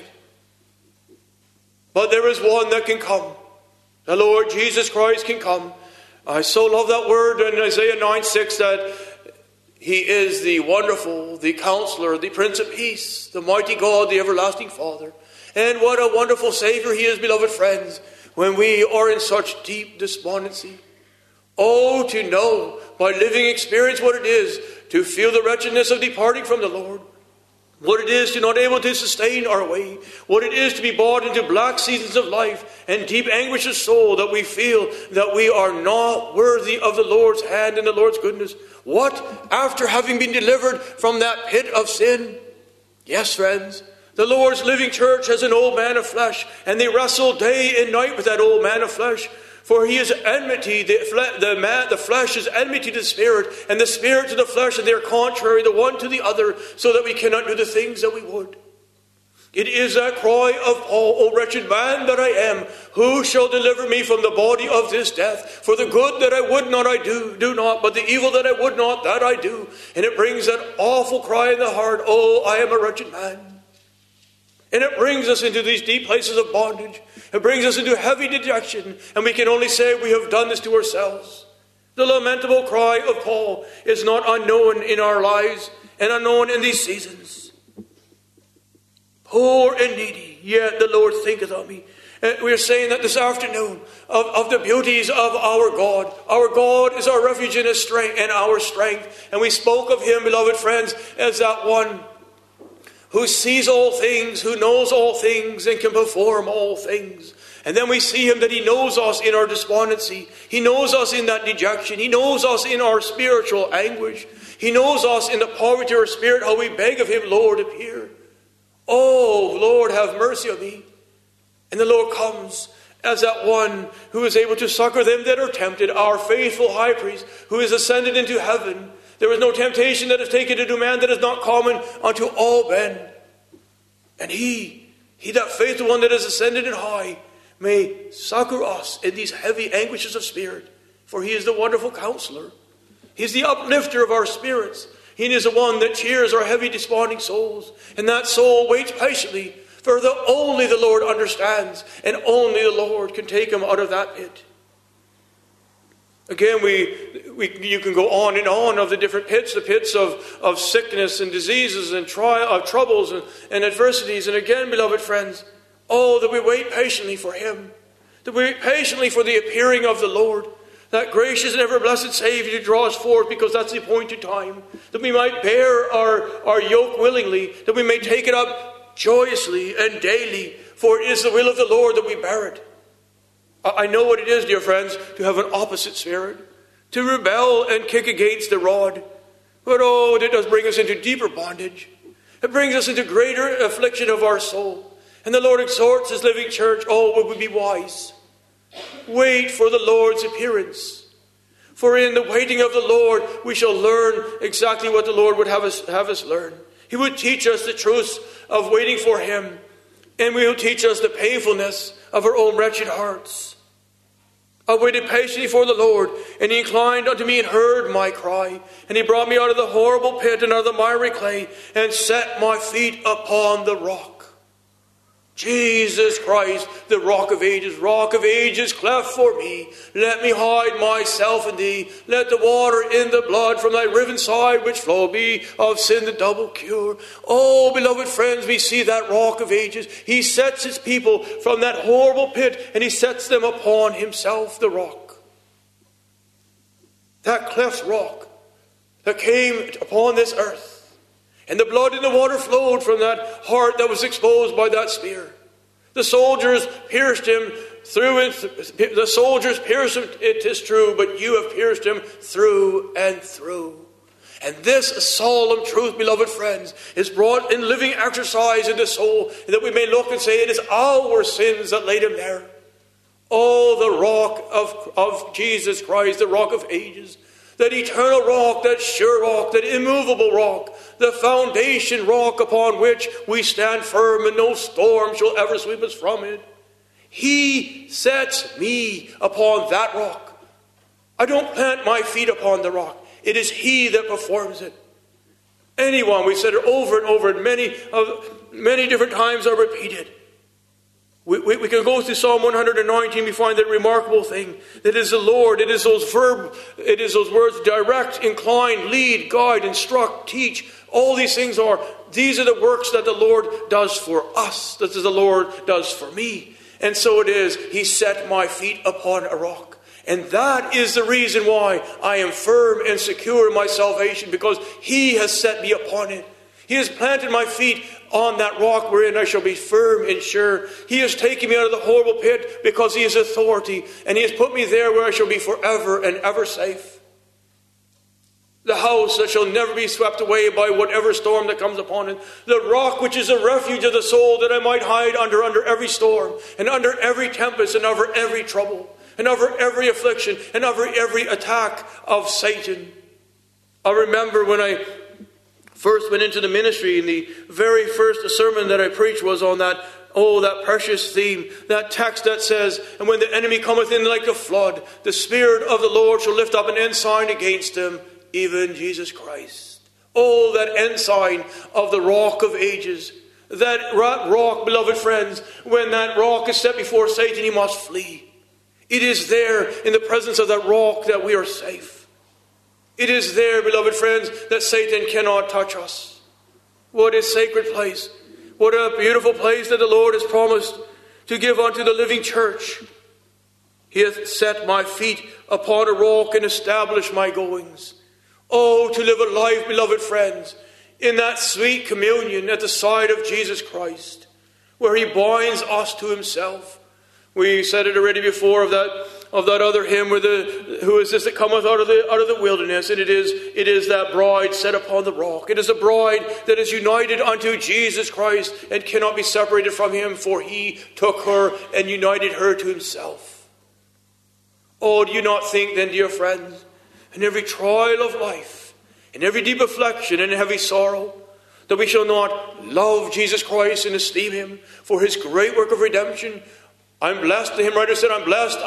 But there is one that can come. The Lord Jesus Christ can come. I so love that word in Isaiah 9:6 that He is the wonderful, the Counselor, the Prince of Peace, the mighty God, the everlasting Father. And what a wonderful Savior He is, beloved friends, when we are in such deep despondency. Oh, to know by living experience what it is to feel the wretchedness of departing from the Lord. What it is to not able to sustain our way. What it is to be brought into black seasons of life and deep anguish of soul that we feel that we are not worthy of the Lord's hand and the Lord's goodness. What? After having been delivered from that pit of sin? Yes, friends. The Lord's living church has an old man of flesh, and they wrestle day and night with that old man of flesh. For he is enmity, the flesh is enmity to the spirit, and the spirit to the flesh, and they are contrary the one to the other, so that we cannot do the things that we would. It is that cry of Paul, O wretched man that I am, who shall deliver me from the body of this death? For the good that I would not I do not, but the evil that I would not, that I do. And it brings that awful cry in the heart, oh, I am a wretched man. And it brings us into these deep places of bondage. It brings us into heavy dejection. And we can only say we have done this to ourselves. The lamentable cry of Paul is not unknown in our lives and unknown in these seasons. Poor and needy, yet the Lord thinketh on me. We are saying that this afternoon of the beauties of our God. Our God is our refuge and our strength. And we spoke of Him, beloved friends, as that one who sees all things, who knows all things, and can perform all things. And then we see Him that He knows us in our despondency. He knows us in that dejection. He knows us in our spiritual anguish. He knows us in the poverty of our spirit, how we beg of Him, Lord, appear. Oh, Lord, have mercy on me. And the Lord comes as that one who is able to succor them that are tempted, our faithful high priest, who is ascended into heaven. There is no temptation that is taken to man that is not common unto all men. And he that faithful one that is ascended in high, may succor us in these heavy anguishes of spirit. For He is the wonderful Counselor. He is the uplifter of our spirits. He is the one that cheers our heavy desponding souls. And that soul waits patiently, for only the Lord understands, and only the Lord can take him out of that pit. Again, you can go on and on of the different pits, the pits of sickness and diseases and troubles and adversities. And again, beloved friends, oh, that we wait patiently for Him, that we wait patiently for the appearing of the Lord, that gracious and ever-blessed Savior to draw us forth, because that's the appointed time, that we might bear our yoke willingly, that we may take it up joyously and daily, for it is the will of the Lord that we bear it. I know what it is, dear friends, to have an opposite spirit, to rebel and kick against the rod. But oh, it does bring us into deeper bondage. It brings us into greater affliction of our soul. And the Lord exhorts His living church, oh, would we be wise? Wait for the Lord's appearance. For in the waiting of the Lord, we shall learn exactly what the Lord would have us learn. He would teach us the truths of waiting for Him. And He will teach us the painfulness of our own wretched hearts. I waited patiently for the Lord, and He inclined unto me and heard my cry. And He brought me out of the horrible pit and out of the miry clay, and set my feet upon the rock. Jesus Christ, the rock of ages, cleft for me. Let me hide myself in Thee. Let the water in the blood from Thy riven side which flow be of sin the double cure. Oh, beloved friends, we see that rock of ages. He sets His people from that horrible pit, and He sets them upon Himself, the rock. That cleft rock that came upon this earth. And the blood and the water flowed from that heart that was exposed by that spear. The soldiers pierced Him through it. The soldiers pierced Him, it is true, but You have pierced Him through and through. And this solemn truth, beloved friends, is brought in living exercise in the soul, that we may look and say, it is our sins that laid Him there. Oh, the rock of Jesus Christ, the rock of ages, that eternal rock, that sure rock, that immovable rock, the foundation rock upon which we stand firm and no storm shall ever sweep us from it. He sets me upon that rock. I don't plant my feet upon the rock. It is He that performs it. Anyone, we said it over and over, and many different times are repeated. We can go through Psalm 119. We find that remarkable thing. That is the Lord. It is those words: direct, incline, lead, guide, instruct, teach. All these things these are the works that the Lord does for us. That the Lord does for me. And so it is. He set my feet upon a rock. And that is the reason why I am firm and secure in my salvation, because He has set me upon it. He has planted my feet on that rock wherein I shall be firm and sure. He has taken me out of the horrible pit because He is authority, and He has put me there where I shall be forever and ever safe. The house that shall never be swept away by whatever storm that comes upon it. The rock which is a refuge of the soul, that I might hide under every storm, and under every tempest, and over every trouble, and over every affliction, and over every attack of Satan. I remember when I first went into the ministry, and the very first sermon that I preached was on that precious theme, that text that says, and when the enemy cometh in like a flood, the Spirit of the Lord shall lift up an ensign against him, even Jesus Christ. Oh, that ensign of the rock of ages. That rock, beloved friends, when that rock is set before Satan, he must flee. It is there in the presence of that rock that we are safe. It is there, beloved friends, that Satan cannot touch us. What a sacred place. What a beautiful place that the Lord has promised to give unto the living church. He hath set my feet upon a rock and established my goings. Oh, to live a life, beloved friends, in that sweet communion at the side of Jesus Christ, where He binds us to Himself. We said it already before of that other hymn, who is this that cometh out of the wilderness? And it is that bride set upon the rock. It is a bride that is united unto Jesus Christ and cannot be separated from Him, for He took her and united her to Himself. Oh, do you not think then, dear friends, in every trial of life, in every deep affliction and heavy sorrow, that we shall not love Jesus Christ and esteem Him for His great work of redemption? I'm blessed. The hymn writer said, I'm blessed,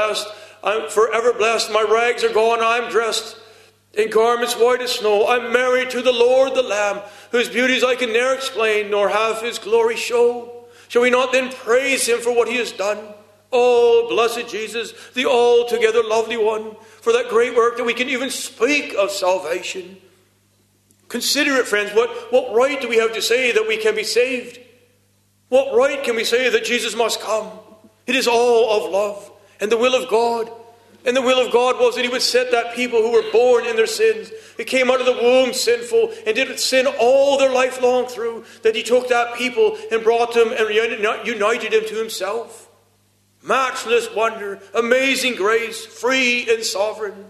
I'm forever blessed. My rags are gone, I'm dressed in garments white as snow. I'm married to the Lord, the Lamb, whose beauties I can ne'er explain, nor have His glory show. Shall we not then praise Him for what He has done? Oh, blessed Jesus, the altogether lovely one, for that great work that we can even speak of salvation. Consider it, friends. What right do we have to say that we can be saved? What right can we say that Jesus must come? It is all of love and the will of God. And the will of God was that He would set that people who were born in their sins, who came out of the womb sinful and did sin all their life long through, that He took that people and brought them and united them to Himself. Matchless wonder, amazing grace, free and sovereign.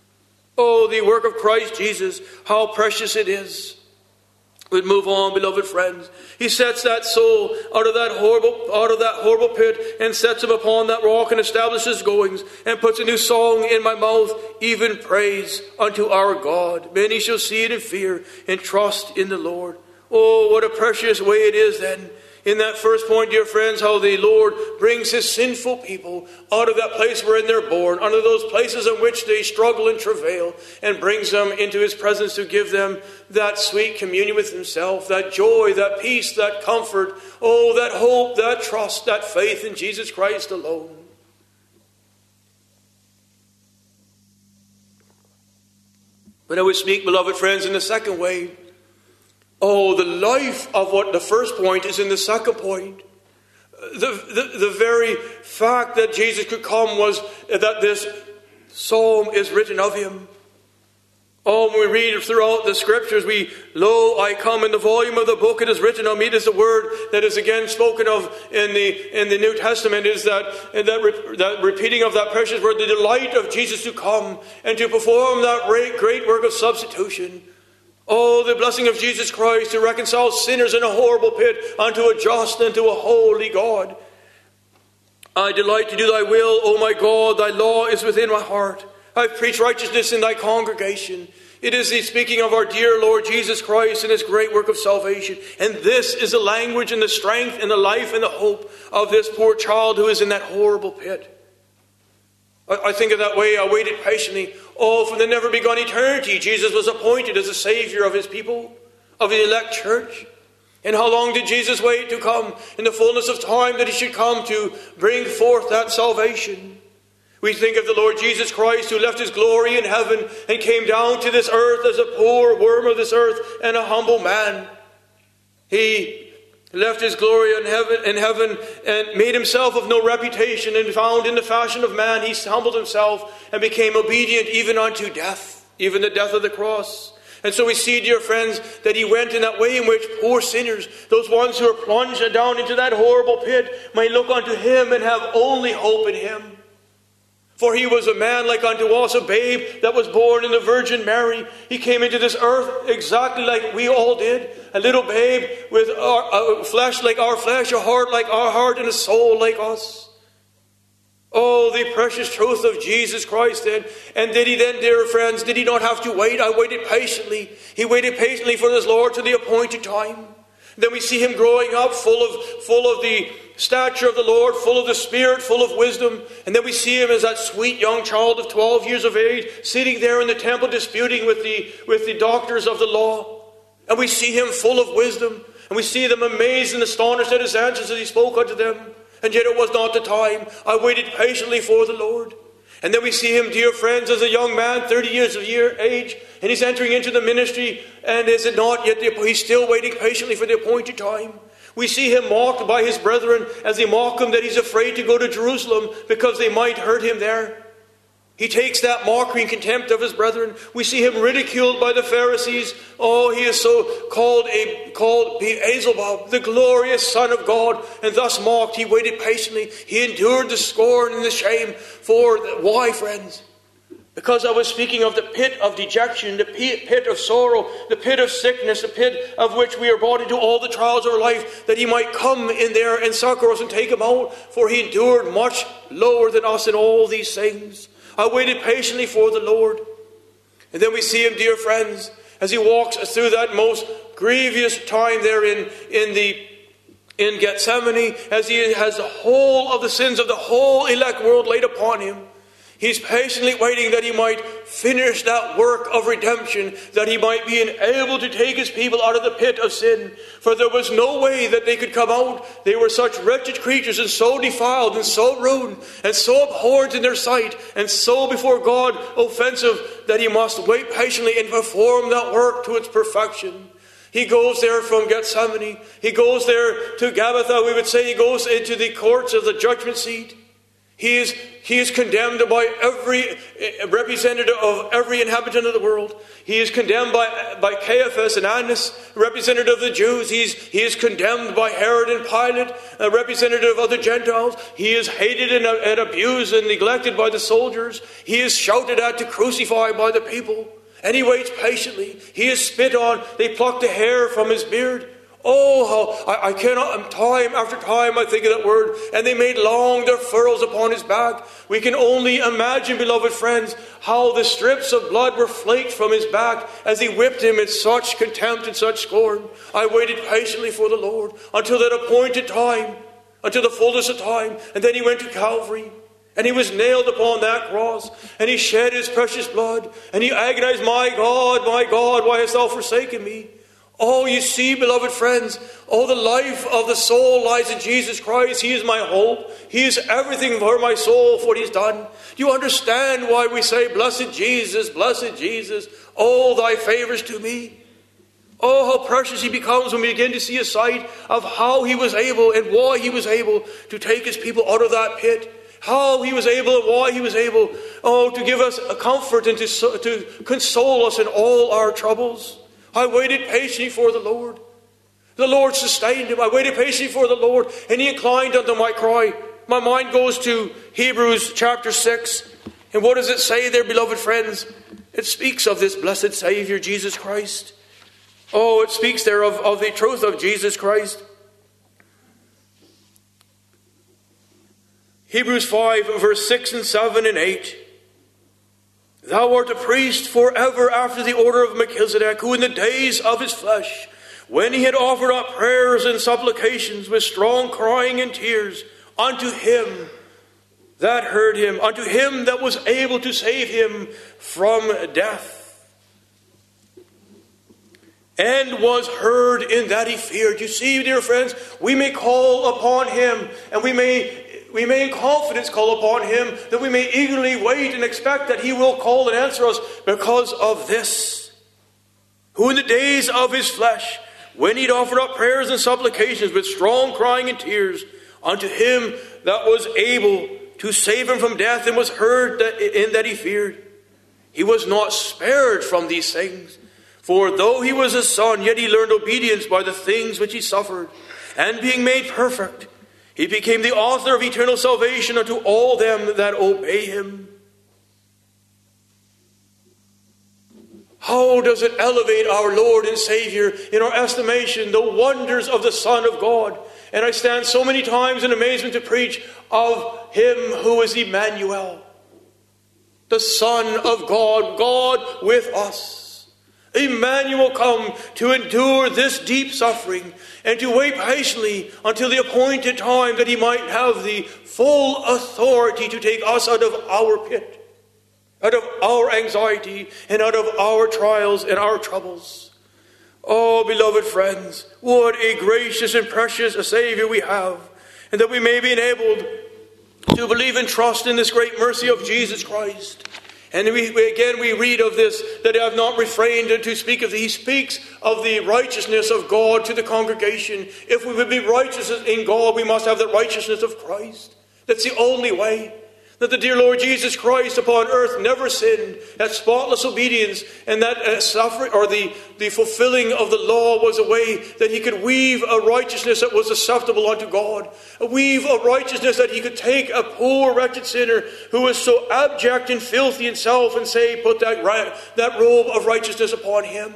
Oh, the work of Christ Jesus, how precious it is. We'd move on, beloved friends. He sets that soul out of that horrible pit and sets him upon that rock and establishes goings and puts a new song in my mouth, even praise unto our God. Many shall see it and fear and trust in the Lord. Oh, what a precious way it is then. In that first point, dear friends, how the Lord brings His sinful people out of that place wherein they're born, out of those places in which they struggle and travail, and brings them into His presence to give them that sweet communion with Himself, that joy, that peace, that comfort, oh, that hope, that trust, that faith in Jesus Christ alone. But I would speak, beloved friends, in the second way. Oh, the life of what the first point is in the second point. The very fact that Jesus could come was that this psalm is written of Him. Oh, when we read throughout the scriptures, lo, I come, in the volume of the book it is written of me. It is the word that is again spoken of in the New Testament, is that repeating of that precious word, the delight of Jesus to come and to perform that great work of substitution. Oh, the blessing of Jesus Christ to reconcile sinners in a horrible pit unto a just and to a holy God. I delight to do thy will, O my God, thy law is within my heart. I preach righteousness in thy congregation. It is the speaking of our dear Lord Jesus Christ and his great work of salvation. And this is the language and the strength and the life and the hope of this poor child who is in that horrible pit. I think of that way. I waited patiently. Oh, from the never begun eternity, Jesus was appointed as the Savior of his people, of the elect church. And how long did Jesus wait to come in the fullness of time that he should come to bring forth that salvation? We think of the Lord Jesus Christ, who left his glory in heaven and came down to this earth as a poor worm of this earth and a humble man. He left his glory in heaven and made himself of no reputation, and found in the fashion of man, he humbled himself and became obedient even unto death, even the death of the cross. And so we see, dear friends, that he went in that way in which poor sinners, those ones who are plunged down into that horrible pit, might look unto him and have only hope in him. For he was a man like unto us, a babe that was born in the Virgin Mary. He came into this earth exactly like we all did. A little babe with flesh like our flesh, a heart like our heart, and a soul like us. Oh, the precious truth of Jesus Christ then. And did he then, dear friends, did he not have to wait? I waited patiently. He waited patiently for his Lord to the appointed time. Then we see him growing up full of the stature of the Lord, full of the Spirit, full of wisdom. And then we see him as that sweet young child of 12 years of age, sitting there in the temple disputing with the doctors of the law. And we see him full of wisdom. And we see them amazed and astonished at his answers as he spoke unto them. And yet it was not the time. I waited patiently for the Lord. And then we see him, dear friends, as a young man, 30 years of age, and he's entering into the ministry, and is it not yet, he's still waiting patiently for the appointed time. We see him mocked by his brethren as they mock him that he's afraid to go to Jerusalem because they might hurt him there. He takes that mockery and contempt of his brethren. We see him ridiculed by the Pharisees. Oh, he is so called Beelzebub, the glorious Son of God, and thus mocked. He waited patiently. He endured the scorn and the shame. Why, friends? Because I was speaking of the pit of dejection, the pit of sorrow, the pit of sickness, the pit of which we are brought into all the trials of our life, that he might come in there and succor us and take him out. For he endured much lower than us in all these things. I waited patiently for the Lord. And then we see him, dear friends, as he walks through that most grievous time there in Gethsemane, as he has the whole of the sins of the whole elect world laid upon him. He's patiently waiting that he might finish that work of redemption, that he might be able to take his people out of the pit of sin. For there was no way that they could come out. They were such wretched creatures, and so defiled, and so rude, and so abhorred in their sight, and so before God offensive, that he must wait patiently and perform that work to its perfection. He goes there from Gethsemane. He goes there to Gabbatha. We would say he goes into the courts of the judgment seat. He is condemned by every representative of every inhabitant of the world. He is condemned by Caiaphas and Annas, representative of the Jews. He is condemned by Herod and Pilate, a representative of the Gentiles. He is hated and abused and neglected by the soldiers. He is shouted at to crucify by the people. And he waits patiently. He is spit on. They pluck the hair from his beard. Oh, how I cannot, time after time I think of that word. And they made long their furrows upon his back. We can only imagine, beloved friends, how the strips of blood were flaked from his back as he whipped him in such contempt and such scorn. I waited patiently for the Lord until that appointed time, until the fullness of time. And then he went to Calvary. And he was nailed upon that cross. And he shed his precious blood. And he agonized, my God, why hast thou forsaken me? Oh, you see, beloved friends, oh, the life of the soul lies in Jesus Christ. He is my hope. He is everything for my soul, for what he's done. Do you understand why we say, blessed Jesus, oh, thy favors to me? Oh, how precious he becomes when we begin to see a sight of how he was able and why he was able to take his people out of that pit. How he was able and why he was able, to give us a comfort and to console us in all our troubles. I waited patiently for the Lord. The Lord sustained him. I waited patiently for the Lord, and he inclined unto my cry. My mind goes to Hebrews chapter 6. And what does it say there, beloved friends? It speaks of this blessed Savior, Jesus Christ. Oh, it speaks there of the truth of Jesus Christ. Hebrews 5, verse 6 and 7 and 8. Thou art a priest forever after the order of Melchizedek, who in the days of his flesh, when he had offered up prayers and supplications with strong crying and tears unto him that heard him, unto him that was able to save him from death, and was heard in that he feared. You see, dear friends, we may call upon him, and we may in confidence call upon him, that we may eagerly wait and expect that he will call and answer us because of this. Who in the days of his flesh, when he'd offered up prayers and supplications with strong crying and tears unto him that was able to save him from death, and was heard in that he feared, he was not spared from these things. For though he was a son, yet he learned obedience by the things which he suffered. And being made perfect, he became the author of eternal salvation unto all them that obey him. How does it elevate our Lord and Savior in our estimation, the wonders of the Son of God? And I stand so many times in amazement to preach of him who is Emmanuel, the Son of God, God with us. Emmanuel come to endure this deep suffering and to wait patiently until the appointed time that he might have the full authority to take us out of our pit, out of our anxiety, and out of our trials and our troubles. Oh, beloved friends, what a gracious and precious a Savior we have, and that we may be enabled to believe and trust in this great mercy of Jesus Christ. And we read of this, that I have not refrained to speak of. He speaks of the righteousness of God to the congregation. If we would be righteous in God, we must have the righteousness of Christ. That's the only way. That the dear Lord Jesus Christ upon earth never sinned, that spotless obedience, and that suffering, or the fulfilling of the law, was a way that he could weave a righteousness that was acceptable unto God. Weave a righteousness that he could take a poor wretched sinner who was so abject and filthy in self and say, put that robe of righteousness upon him.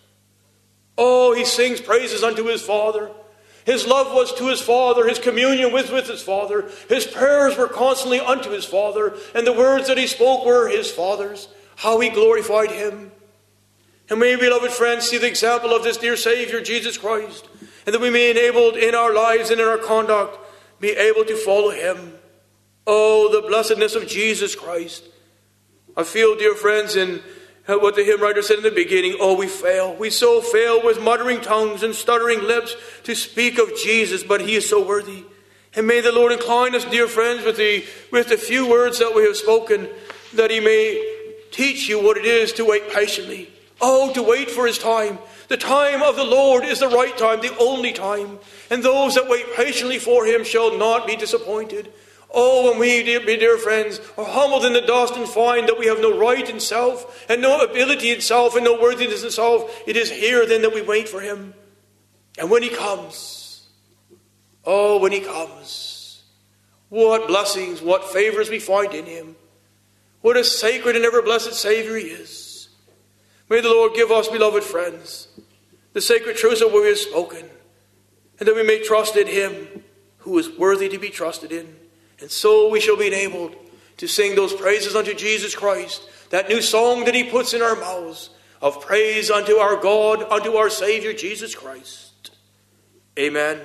Oh, he sings praises unto his Father. His love was to his Father. His communion was with his Father. His prayers were constantly unto his Father. And the words that he spoke were his Father's. How he glorified him. And may, beloved friends, see the example of this dear Savior, Jesus Christ. And that we may be enabled in our lives and in our conduct, be able to follow him. Oh, the blessedness of Jesus Christ. I feel, dear friends, in what the hymn writer said in the beginning, oh, we fail. We so fail with muttering tongues and stuttering lips to speak of Jesus, but he is so worthy. And may the Lord incline us, dear friends, with the few words that we have spoken, that he may teach you what it is to wait patiently. Oh, to wait for his time. The time of the Lord is the right time, the only time. And those that wait patiently for him shall not be disappointed. Oh, when we, dear friends, are humbled in the dust and find that we have no right in self, and no ability in self, and no worthiness in self, it is here then that we wait for him. And when he comes, oh, when he comes, what blessings, what favors we find in him. What a sacred and ever-blessed Savior he is. May the Lord give us, beloved friends, the sacred truths of what we have spoken, and that we may trust in him who is worthy to be trusted in. And so we shall be enabled to sing those praises unto Jesus Christ, that new song that he puts in our mouths of praise unto our God, unto our Savior Jesus Christ. Amen.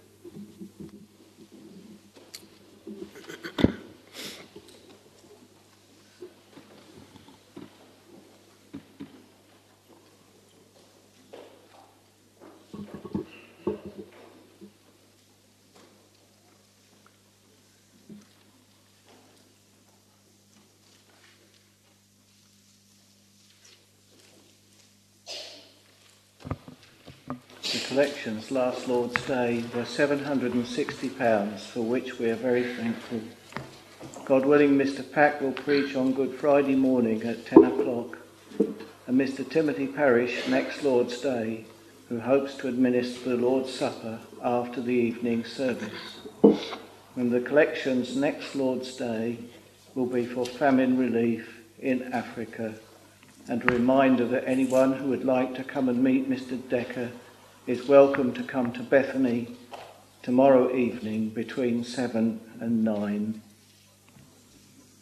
The collections last Lord's Day were £760, for which we are very thankful. God willing, Mr. Pack will preach on Good Friday morning at 10 o'clock, and Mr. Timothy Parrish next Lord's Day, who hopes to administer the Lord's Supper after the evening service. And the collections next Lord's Day will be for famine relief in Africa, and a reminder that anyone who would like to come and meet Mr. Decker is welcome to come to Bethany tomorrow evening between 7 and 9.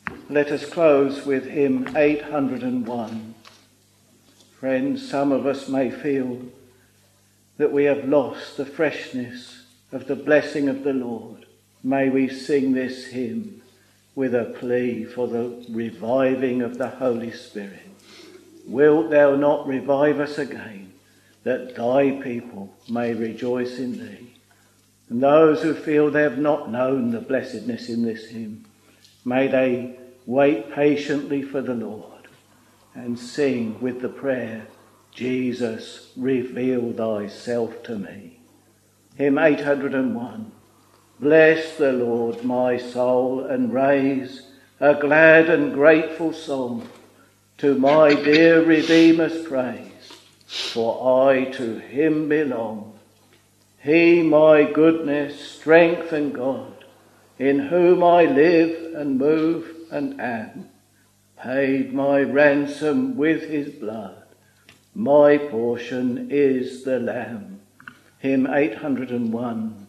Let us close with hymn 801. Friends, some of us may feel that we have lost the freshness of the blessing of the Lord. May we sing this hymn with a plea for the reviving of the Holy Spirit. Wilt thou not revive us again, that thy people may rejoice in thee? And those who feel they have not known the blessedness in this hymn, may they wait patiently for the Lord and sing with the prayer, Jesus, reveal thyself to me. Hymn 801. Bless the Lord, my soul, and raise a glad and grateful song to my dear Redeemer's praise, for I to him belong. He my goodness, strength and God, in whom I live and move and am, paid my ransom with his blood. My portion is the Lamb. Hymn 801.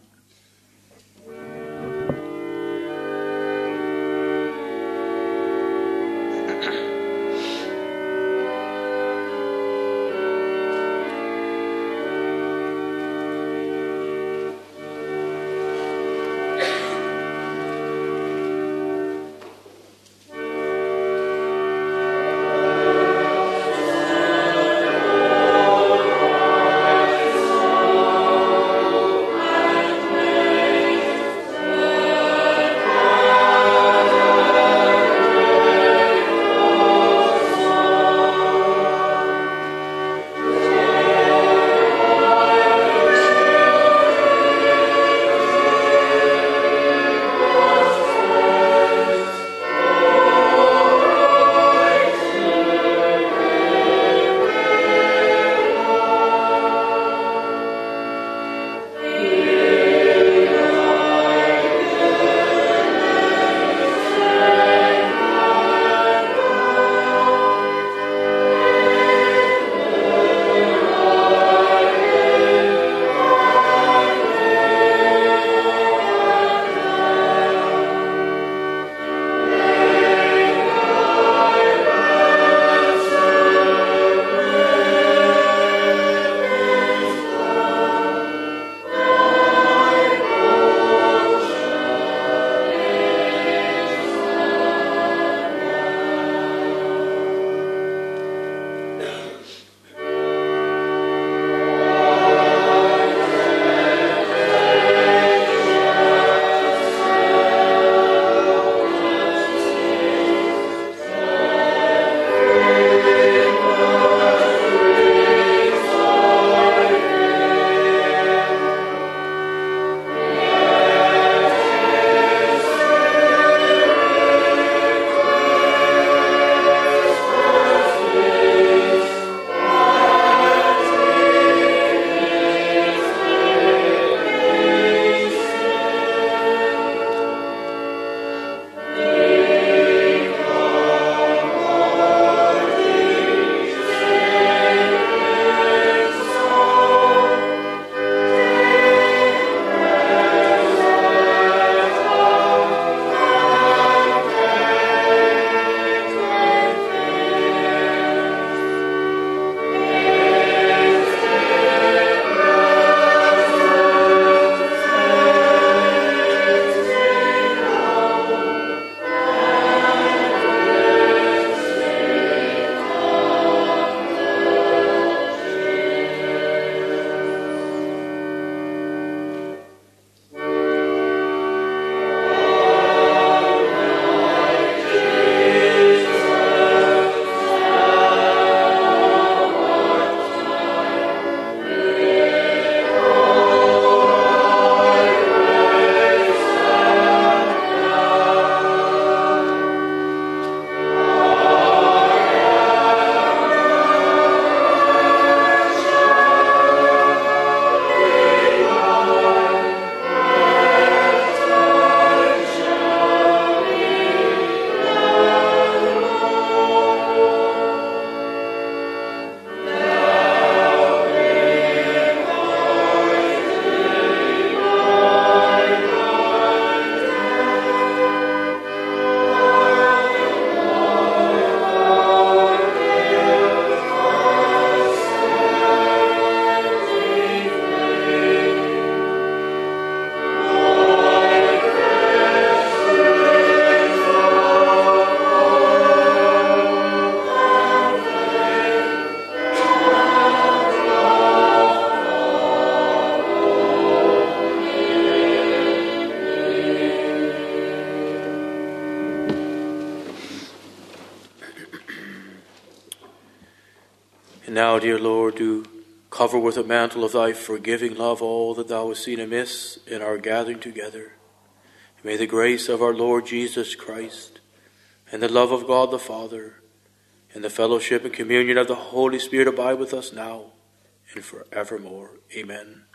And now, dear Lord, do cover with a mantle of thy forgiving love all that thou hast seen amiss in our gathering together. May the grace of our Lord Jesus Christ, and the love of God the Father, and the fellowship and communion of the Holy Spirit abide with us now and forevermore. Amen.